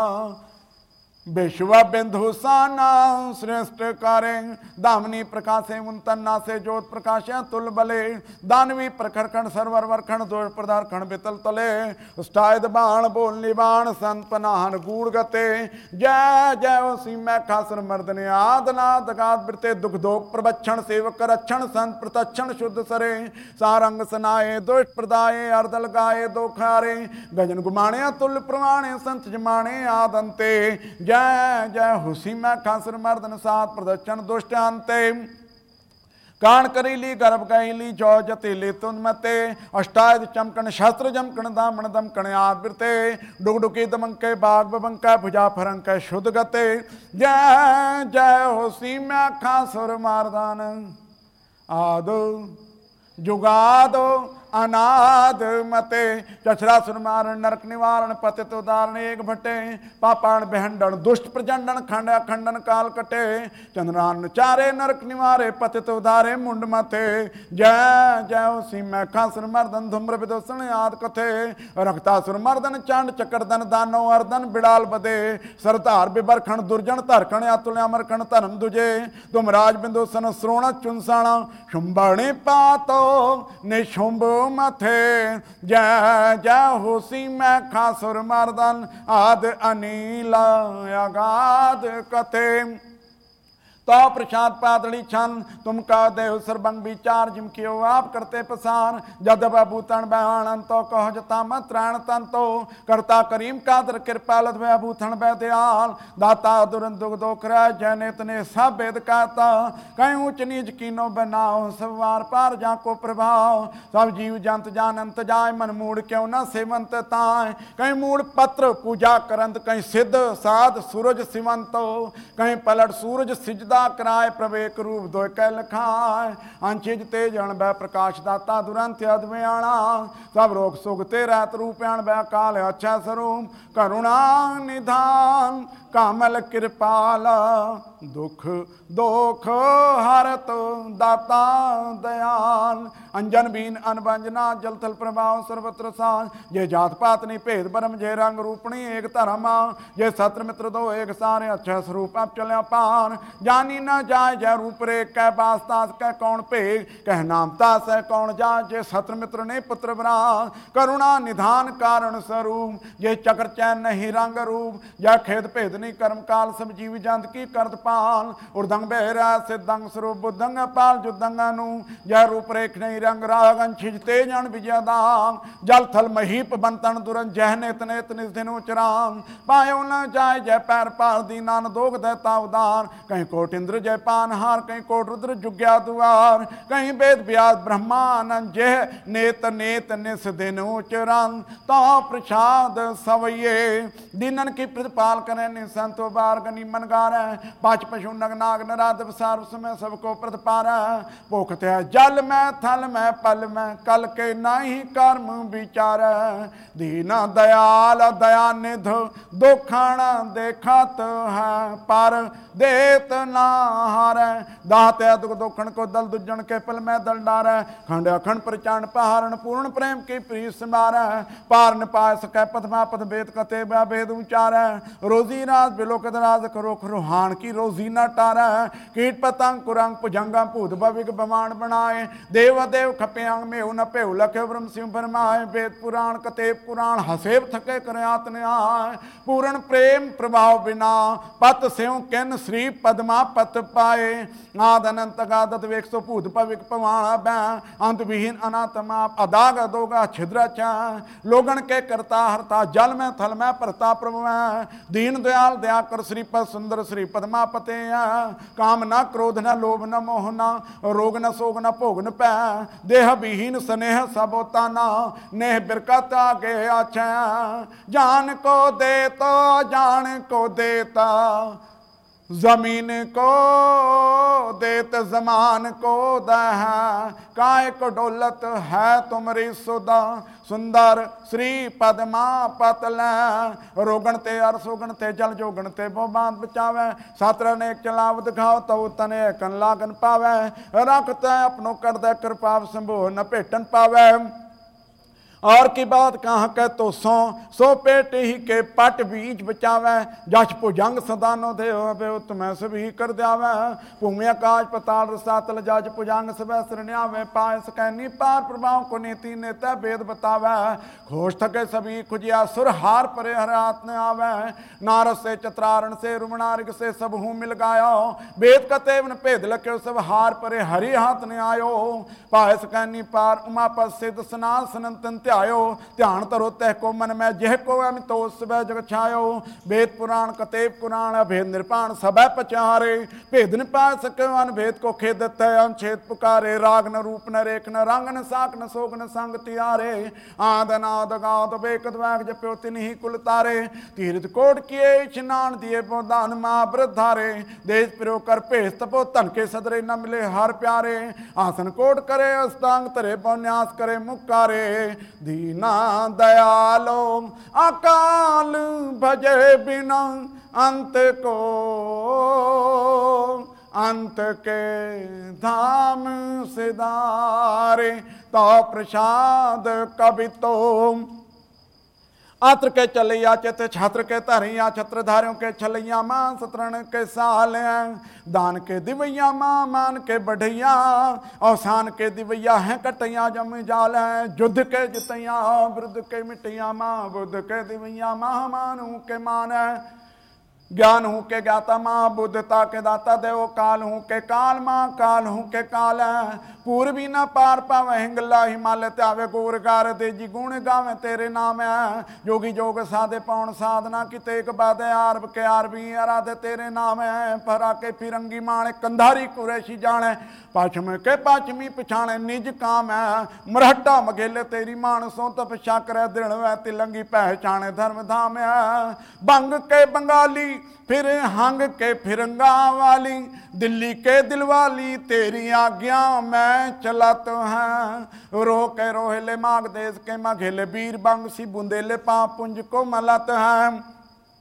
विश्व बिंदुसाना श्रेष्ठ करे दामनी प्रकाशे मुंतना से ज्योत प्रकाशे तुल बले दानवी प्रखरखंड सरवर वरखंड दोष प्रधार खंड बितल तले उस्तायद बाण बोल निवाण संत पनाहन गूढ़ गते जय जय ओ सी मैं खासुर मर्दन आदनाद गाद बिरते दुख दोग प्रबक्षण सेवक रक्षण संत प्रतक्षण शुद्ध सरे सारंग सनाए दोष प्रदाये अर्दल गाये दो खारे गजन गुमाणे तुल प्रमाणे संत जमाणे आदंते जय जय हुसी मैं खासुर मर्दन सात प्रदर्शन दुष्टांते कान करीली गर्भ गईली जौ जतीली तुन मते अष्टायद चमकन शस्त्र जमकन दामन दमकन आद बिरते डुगडुकी दमंके बाग बबंका भुजा फरंक शुद्ध गते जय जय हो सीम्या खासुर मारदान आदो जुगादो अनाद मते चछरासुर मारण नरक निवारण पतित उदाहरण एक भट्टे पापाण बहंडन दुष्ट प्रचंडन खंड अखंडन काल कटे चंद्रान चारे नरक निवारे पतित उदारे मुंड मथे जय जय सीमै खासुर मर्दन धूम्र विदोषण आद कथे रक्तासुर मर्दन चांड चक्रदन दानो अर्दन बिड़ाल बदे सरदार बिबरखण दुर्जन धरखण अतुल अमरखण धर्म दुजे तुम राज बिंदुसन श्रोण चुनसाणा शुंभणी पातो निशुंभ मथे जय जय होसी मैं खासुर मर्दन आद अनीला अगाध कथे तो प्रसाद पातड़ी छन तुम का देव सर्वंग विचार जिम कियो आप करते पसार जद भूतन बयान तो कह जता मत त्राण तन तो करता करीम कादर कृपालत भूतन दयाल दाता दुरन दुख दोख जैने तने सब वेद कहता कहीं ऊंच नीच कीनो बनाओ सब वार पार जा को प्रभाव सब जीव जंत जानंत जाय मन मूड क्यों न सेवंत ताय कहीं मूड पत्र पूजा करंत कहीं सिद्ध साध सूरज सिवंतो कहीं पलट सूरज सिजदा कराए प्रवेक रूप दो कै लखाए अंशिज तेजन बै प्रकाश दाता दुरंत अदमयाणा सब रोग सुगते रहत रूपयाण बै काल अच्छा स्वरूप करुणा निधान कामल कृपाल दुख दोख हरत दाता दयाल अंजन बीन अनबंजना जलथल प्रभाव सर्वत्र साल जे जात पात नहीं भेद बरम जे रंग रूपणी एक धर्म जे सत्र मित्र दो एक सारे अच्छा स्वरूप अब चलिया पार जानी न जाय जय रूप रे कै बास्तास कै कौन भेग कह नामता सह कौन जाय जे सत्र मित्र ने पुत्र ब्राह करुणा निधान कारण स्वरूप जे चक्र चैन नहीं रंग रूप जय खेद भेद नहीं कर्म काल सब जीव जंत की करत पाल उर्दंग बेहरा सिद्धंग स्वरूप बुद्धंग पाल जुद्धंग नु जय रूप रेख नहीं रंग राग अंशिज तेजन विजयदाम जल थल महीप बंतन दुरन जह नेत नेत निज दिन उचराम पायो न जाय जय पैर पाल दीनान दोग देता उदार कहीं कोट इंद्र जय पानहार कहीं कोट रुद्र जुग्या दुआर कहीं वेद व्यास ब्रह्मानंद जय नेत नेत निस दिन उचराम तो प्रसाद सवये दीनन की प्रतिपाल करें निसंतो बार गनी मन गारे पांच पशु नग नाग नराद सार समय सबको प्रतिपार भूख ते जल में थल में पल में कल के नहीं कर्म विचार दीना दयाल दया निध दुखण देखत है पर देत ना हारे दाते दुख दुखण को दल दुजन के पल में दल डारे खंड अखंड प्रचारण पहारण पूर्ण प्रेम की प्रीस मारे पार न पाय सकै पदमा पद वेद कते भेद उचार रोजी राज बिलोकत राज करो खरोहान की रोजी न टारा कीट पतंग कुरंग भुजंगा भूत भविक बमान बनाए देव देव खप्यांग में न पेव लखे ब्रह्म सिंह फरमाए वेद पुराण कते पुराण हसेब थके करयात न्याय पूर्ण प्रेम प्रभाव बिना पत सिंह किन श्री पदमा पत पाए आद अनंत गादत वेक सो भूत भविक पवाणा बै अंत विहीन अनात्मा अदाग दोगा छिद्र चा लोगन के करता हरता जल में थल में परता प्रभु में दीन दयाल दया कर श्रीपद सुंदर श्री पदमा पते काम न क्रोध न लोभ न मोह न रोग न सोग न भोग न पै देह विहीन स्नेह सबोता न नेह बिरकत आगे अच्छा जान को दे तो जान को देता जमीन को देत जमान को दह काय को डोलत है तुमरी सुदा सुंदर श्री पदमा पतल रोगण ते अर सोगण ते जल जोगण ते बो बांध बचावे सात्र ने चलाव दिखाओ तो तने कन लागन पावे रखत अपनो कर दे कृपा संभो न भेटन पावे और की बात कहाँ कह तो सौ सो पेट ही के पट बीज बचावे जश भुजंग सदानो दे तुम्हें सभी कर दियावे भूमि आकाश पताल रसातल जज भुजंग सब सरण्यावे पाय सकैनी पार प्रभाव को नीति नेता भेद बतावे खोज थके सभी खुजिया सुर हार परे हर हाथ न आवे नारस से चतरारण से रुमनारिक से सब हूँ मिल गायो वेद कतेवन भेद लख्यो सब हार परे हरि हाथ न आयो पाय सकैनी पार उमा पर सिद्ध स्नान सनंतन ध्यायो, ध्यान धरो तह को मन में जह को अमितोष वह जग छायो। वेद पुराण कतेब पुराण भेद निरपाण सब पचारे, भेद न पा सके अनभेद को खेदत है अनछेद पुकारे। राग न रूप न रेख न रंग न साक न सोग न संग तियारे, आद नाद गाद बेकद वैग जप्यो तिन्हि कुल तारे। तीर्थ कोट किए स्नान दिए दान माँ वृद्धारे, देश प्रो कर भेष तपो धन के सदरे न मिले हर प्यारे। आसन कोट करे अस्तांग तरे पन्यास करे मुकारे, दीना दयालो अकाल भजे बिना अंत को, अंत के धाम सिधारे। तो प्रसाद कवि तो आत्र के चलैया चित छात्र के तरैया, छत्रधारियों के छलैया मां सतरण के साल। दान के दिवैया मां मान के बढ़ैया, अवसान के दिवैया हैं कटैया जम जाल है। युद्ध के जितैया वृद्ध के मिटैया मां, बुद्ध के दिवैया मां मानू के मान है। ज्ञान हूँ के ज्ञाता माँ, बुद्धता के दाता देव काल हूँ के काल माँ, काल हूँ के काल है। पूर्वी न पार पावे हिंगला हिमालय त्यावे, गोर गार दे जी गुण गावे तेरे नाम है। जोगी जोग साधे पौन साधना की तेक बाधे, आरब के आरबी आराधे तेरे नाम है। फरा के फिरंगी माणे कंधारी कुरैशी जाने, पाछम के पाचमी पिछाणे निज काम है। मरहट्टा मघेले तेरी मानसों तपस्या करे, दृढ़ वह तिलंगी पहचाने धर्म धाम है। बंग के बंगाली फिर हंग के फिरंगा वाली, दिल्ली के दिलवाली तेरी आज्ञा में चला तो है। रो के रोहेले माघ देश के मघेले, वीर बंग सी बुंदेले पाप पुंज को मलत है।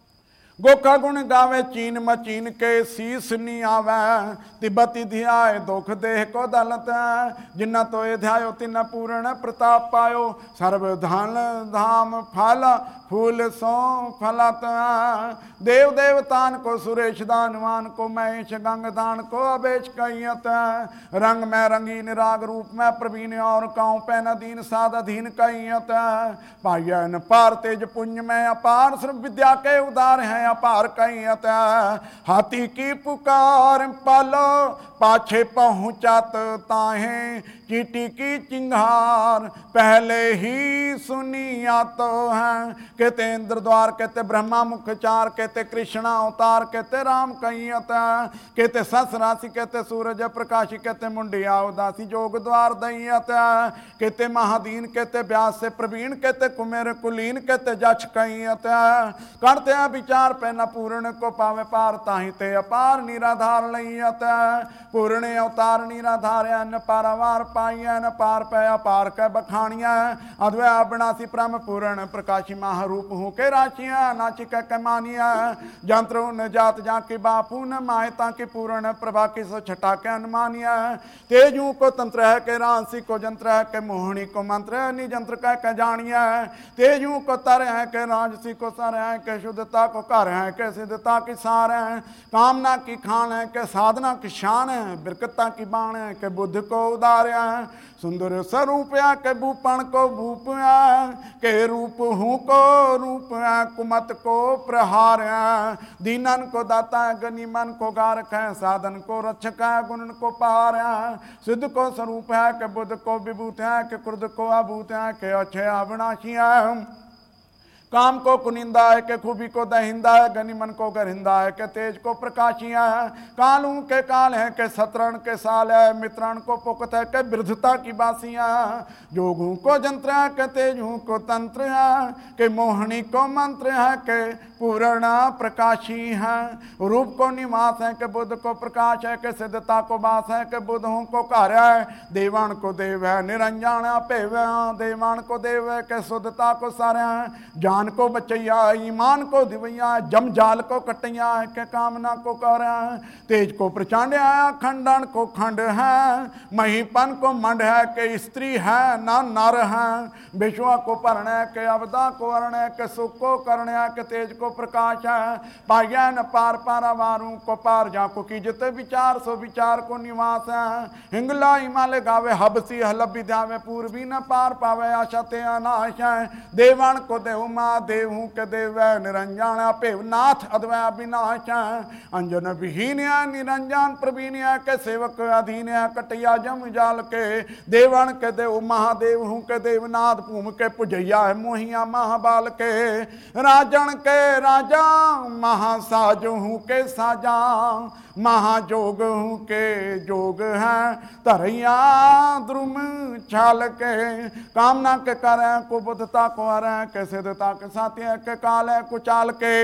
गोखा गुण गावे चीन मचीन के शीस नी आवे, तिब्बती ध्याय दुख देह को दलत है। जिन्ना तो ये ध्यायो तिन्ना पूर्ण प्रताप पायो, सर्वधन धाम फल फूल सो फलत है। देव देवतान को सुरेश दानवान को महेश गंग दान को अबेश कहियत है। रंग में रंगीन राग रूप में प्रवीण और काऊ पे नदीन साध अधीन कहियत है। पायन पार तेज पुण्य में अपार, सिर्फ विद्या के उदार हैं अपार कहियत है। हाथी की पुकार पालो पाछे पहुँचत ताहे, चीटी की चिंगार पहले ही सुनिया तो है। कहते इंद्र द्वार कहते ब्रह्मा मुख चार, कहते कृष्णा अवतार कहते राम कहियत है। कहते सस राशि कहते सूरज प्रकाशी, कहते मुंडिया उदासी जोग द्वार दहियत है। कहते महादीन कहते व्यास से प्रवीण, कहते कुमेर कुलीन कहते जक्ष कहियत है। करते हैं विचार पे न पूर्ण को पावे पार, ताहि ते अपार निराधार लहियत है। पूर्ण अवतार निराधार न पारावार पाइय, न पार पे अपार के बखानिया। अद्वै अविनाशी ब्रह्म पूर्ण प्रकाशी महारूप हूँ के राशिया, नाचिक के मानिया। जंत्र न जात जा के बापू न मायता के पूर्ण प्रभा की सो छटा के अनुमानिया। तेजू को तंत्र है के राशि को जंत्र है के मोहनी को मंत्र है, निजंत्र कह के जानिया। तेजू को तर है के राजसी को सर है, के शुद्धता को कर है के सिद्धता की सार है। कामना की खान है के साधना की शान है, बिरकता की बाण है के बुद्ध को उदार है। सुंदर स्वरूप है के भूपण को भूप है, के रूप हूँ को रूप है कुमत को प्रहार है। दीनन को दाता है गनीमन को गारक है, साधन को रक्षक है गुणन को पहार है। सिद्ध को स्वरूप है के बुद्ध को विभूत है, के क्रोध को अभूत है, के अक्षय अविनाशी है। काम को कुनिंदा है के खूबी को दहिंदा है, गनिमन को गरिंदा है के तेज को प्रकाशिया है। कालू के काल है के सतरण के साल है, मित्रण को पोकत है के वृद्धता की बासियां है। जोगू को जंत्र है के तेजू को तंत्र है, के मोहनी को मंत्र है के पूर्ण प्रकाशी है। रूप को निवास है के बुद्ध को प्रकाश है, के सिद्धता को बास है के बुद्धों को कार्य है। देवान को देव है निरंजन पेव, देवान को देव है के शुद्धता को सारे है। जान को बचैया ईमान को दिवैया, जम जाल को कटैया है के कामना को कर है। तेज को प्रचंड है खंडन को खंड है, महीपन को मंड है के स्त्री है ना नर है। विश्व को परण है के अवदा को अरण है, के सुख को करण है के तेज को को प्रकाश है। पाया न पार पारावारों को पार, जाको की जित विचार सो विचार को निवास है। हिंगला हिमालय गावे हबसी हलब विद्यावे, पूर्वी न पार पावे आशा ते अनाश है। देवण को देव माँ देव हूँ के देव निरंजन, अपेव नाथ अद्वै अविनाश है। अंजन विहीन निरंजन प्रवीण के सेवक अधीन कटिया जम जाल के। देवण के देव महादेव हूँ के देवनाथ, भूम के पुजैया है मोहिया महाबाल के। राजन के राजा महासाज हूँ के साजा, महाजोग हूँ के जोग है। तरैया द्रुम छाल के, कामना के कर को बुद्धता को हर के सिद्धता के साथी के काल है कुचाल के।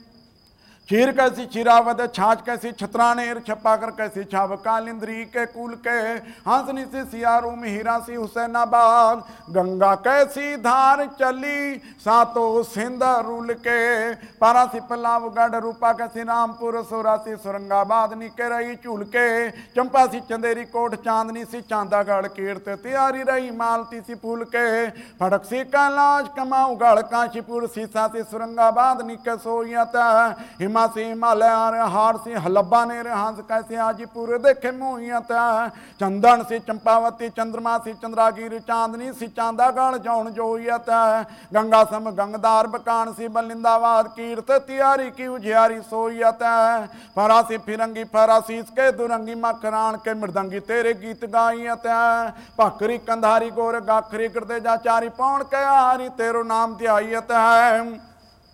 क्षीर कैसी क्षीरावत छाछ कैसी छत्रानेर, छपा कर कैसी छाव कालिंद्री के कुल के। हंसनी सी सियारू में हीरा सी हुसैनाबाद, गंगा कैसी धार चली सातों सिंधा रूल के। पारा सी पलावगढ़ रूपा कैसी रामपुर, सोरा सी सुरंगाबाद निके रही चूल के। चंपा सी चंदेरी कोट चांदनी सी चांदागढ़, कीर्त तैयारी रही मालती सी फूल के। फड़क सी कैलाश कमाऊ गढ़ काशीपुर, सीसा सी सुरंगाबाद निके सोयत। हिमा सी हिमालय हार सी हलब्बा ने हंस कैसे हाजीपुर देखे मोहियत। चंदन सी चंपावती चंद्रमा सी चंद्रागिरी, चांदनी सी चांदागढ़ जौन जोयत। गंगा सम गंगदार बकान सी बलिंदाबाद, कीर्त तियारी की उजियारी सोयत। फरासी फिरंगी फरासी के दुरंगी मकरान के, मृदंगी तेरे गीत गायत। पकरी कंधारी गोर गाखरी करते जा चारी पौन के हारी, तेरो नाम ध्यायत है।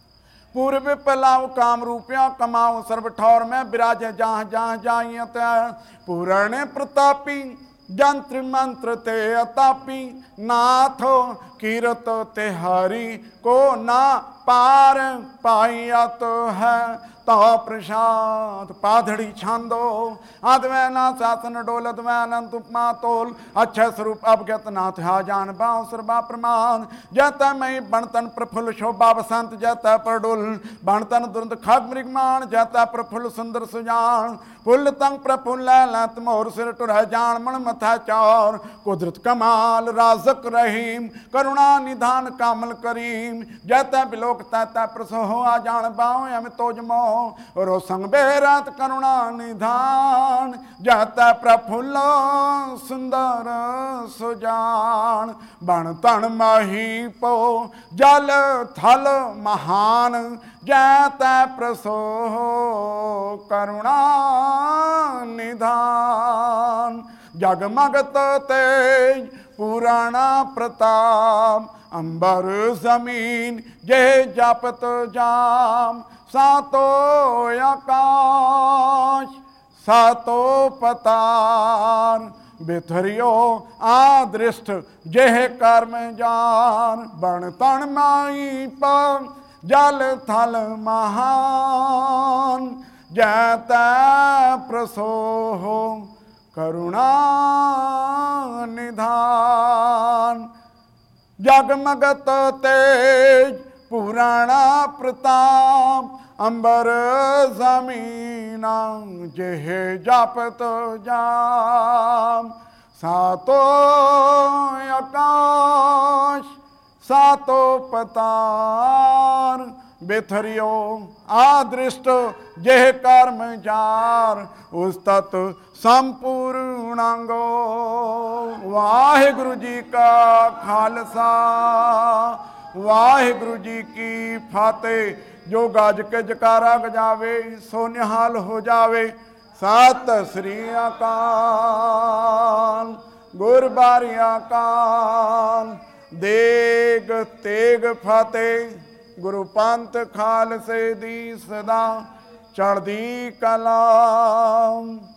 पूर्व पलाव काम रूपया कमाओ, सर्व ठौर में विराज जहाँ जहाँ जायत। पूर्ण प्रतापी जंत्र मंत्र ते अतापी, नाथो कीरत ते हरि को ना पार पायत है। तो प्रसाद पाधड़ी छांदो अद्वैना शासन डोलत में अनंत उपमा तोल। अच्छे स्वरूप अवगत नाथ हा जान बाव सर्वा प्रमाण। जत मई बनतन प्रफुल्ल शोभा बसंत, जत प्रडुल बनतन दुरंत खग मृगमान। जत प्रफुल्ल सुंदर सुजान, फुल तंग प्रफुल्ल लत मोर सिर टुरह जान। मन मथा चौर कुदरत कमाल राजक रहीम, करुणा निधान कामल करीम। जत बिलोक तत प्रसो हो आ जान बाव हम तोज मोह, रो संग बेरत करुणा निधान। जत प्रफुल्ल सुंदर सुजान, बण तण मही पो जल थल महान। जत प्रसो करुणा निधान, जगमगत तेज पुराणा प्रताप। अंबर जमीन जय जापत जाम, सातो आकाश सातो पतार। बिथरियो आदृष्ट जेह कर्म जान, बण तण माई पर जल थल महान। जत प्रसो करुणा निधान, जगमगत तेज पुराणा प्रताप। अंबर जमीना जेह जापत जाम, सातो आकाश सातो पतार। बेथरियो आदृष्ट जेह कर्म जार, उस तत् संपूर्णांगो। वाहिगुरु जी का खालसा वाहिगुरु जी की फतेह। जो गाज के जकारा गजावे, सो निहाल हो जावे। सत श्री अकाल गुरबारी अकाल। देग तेग फतेह, गुरु पंथ खालसे दी सदा चढ़दी कला।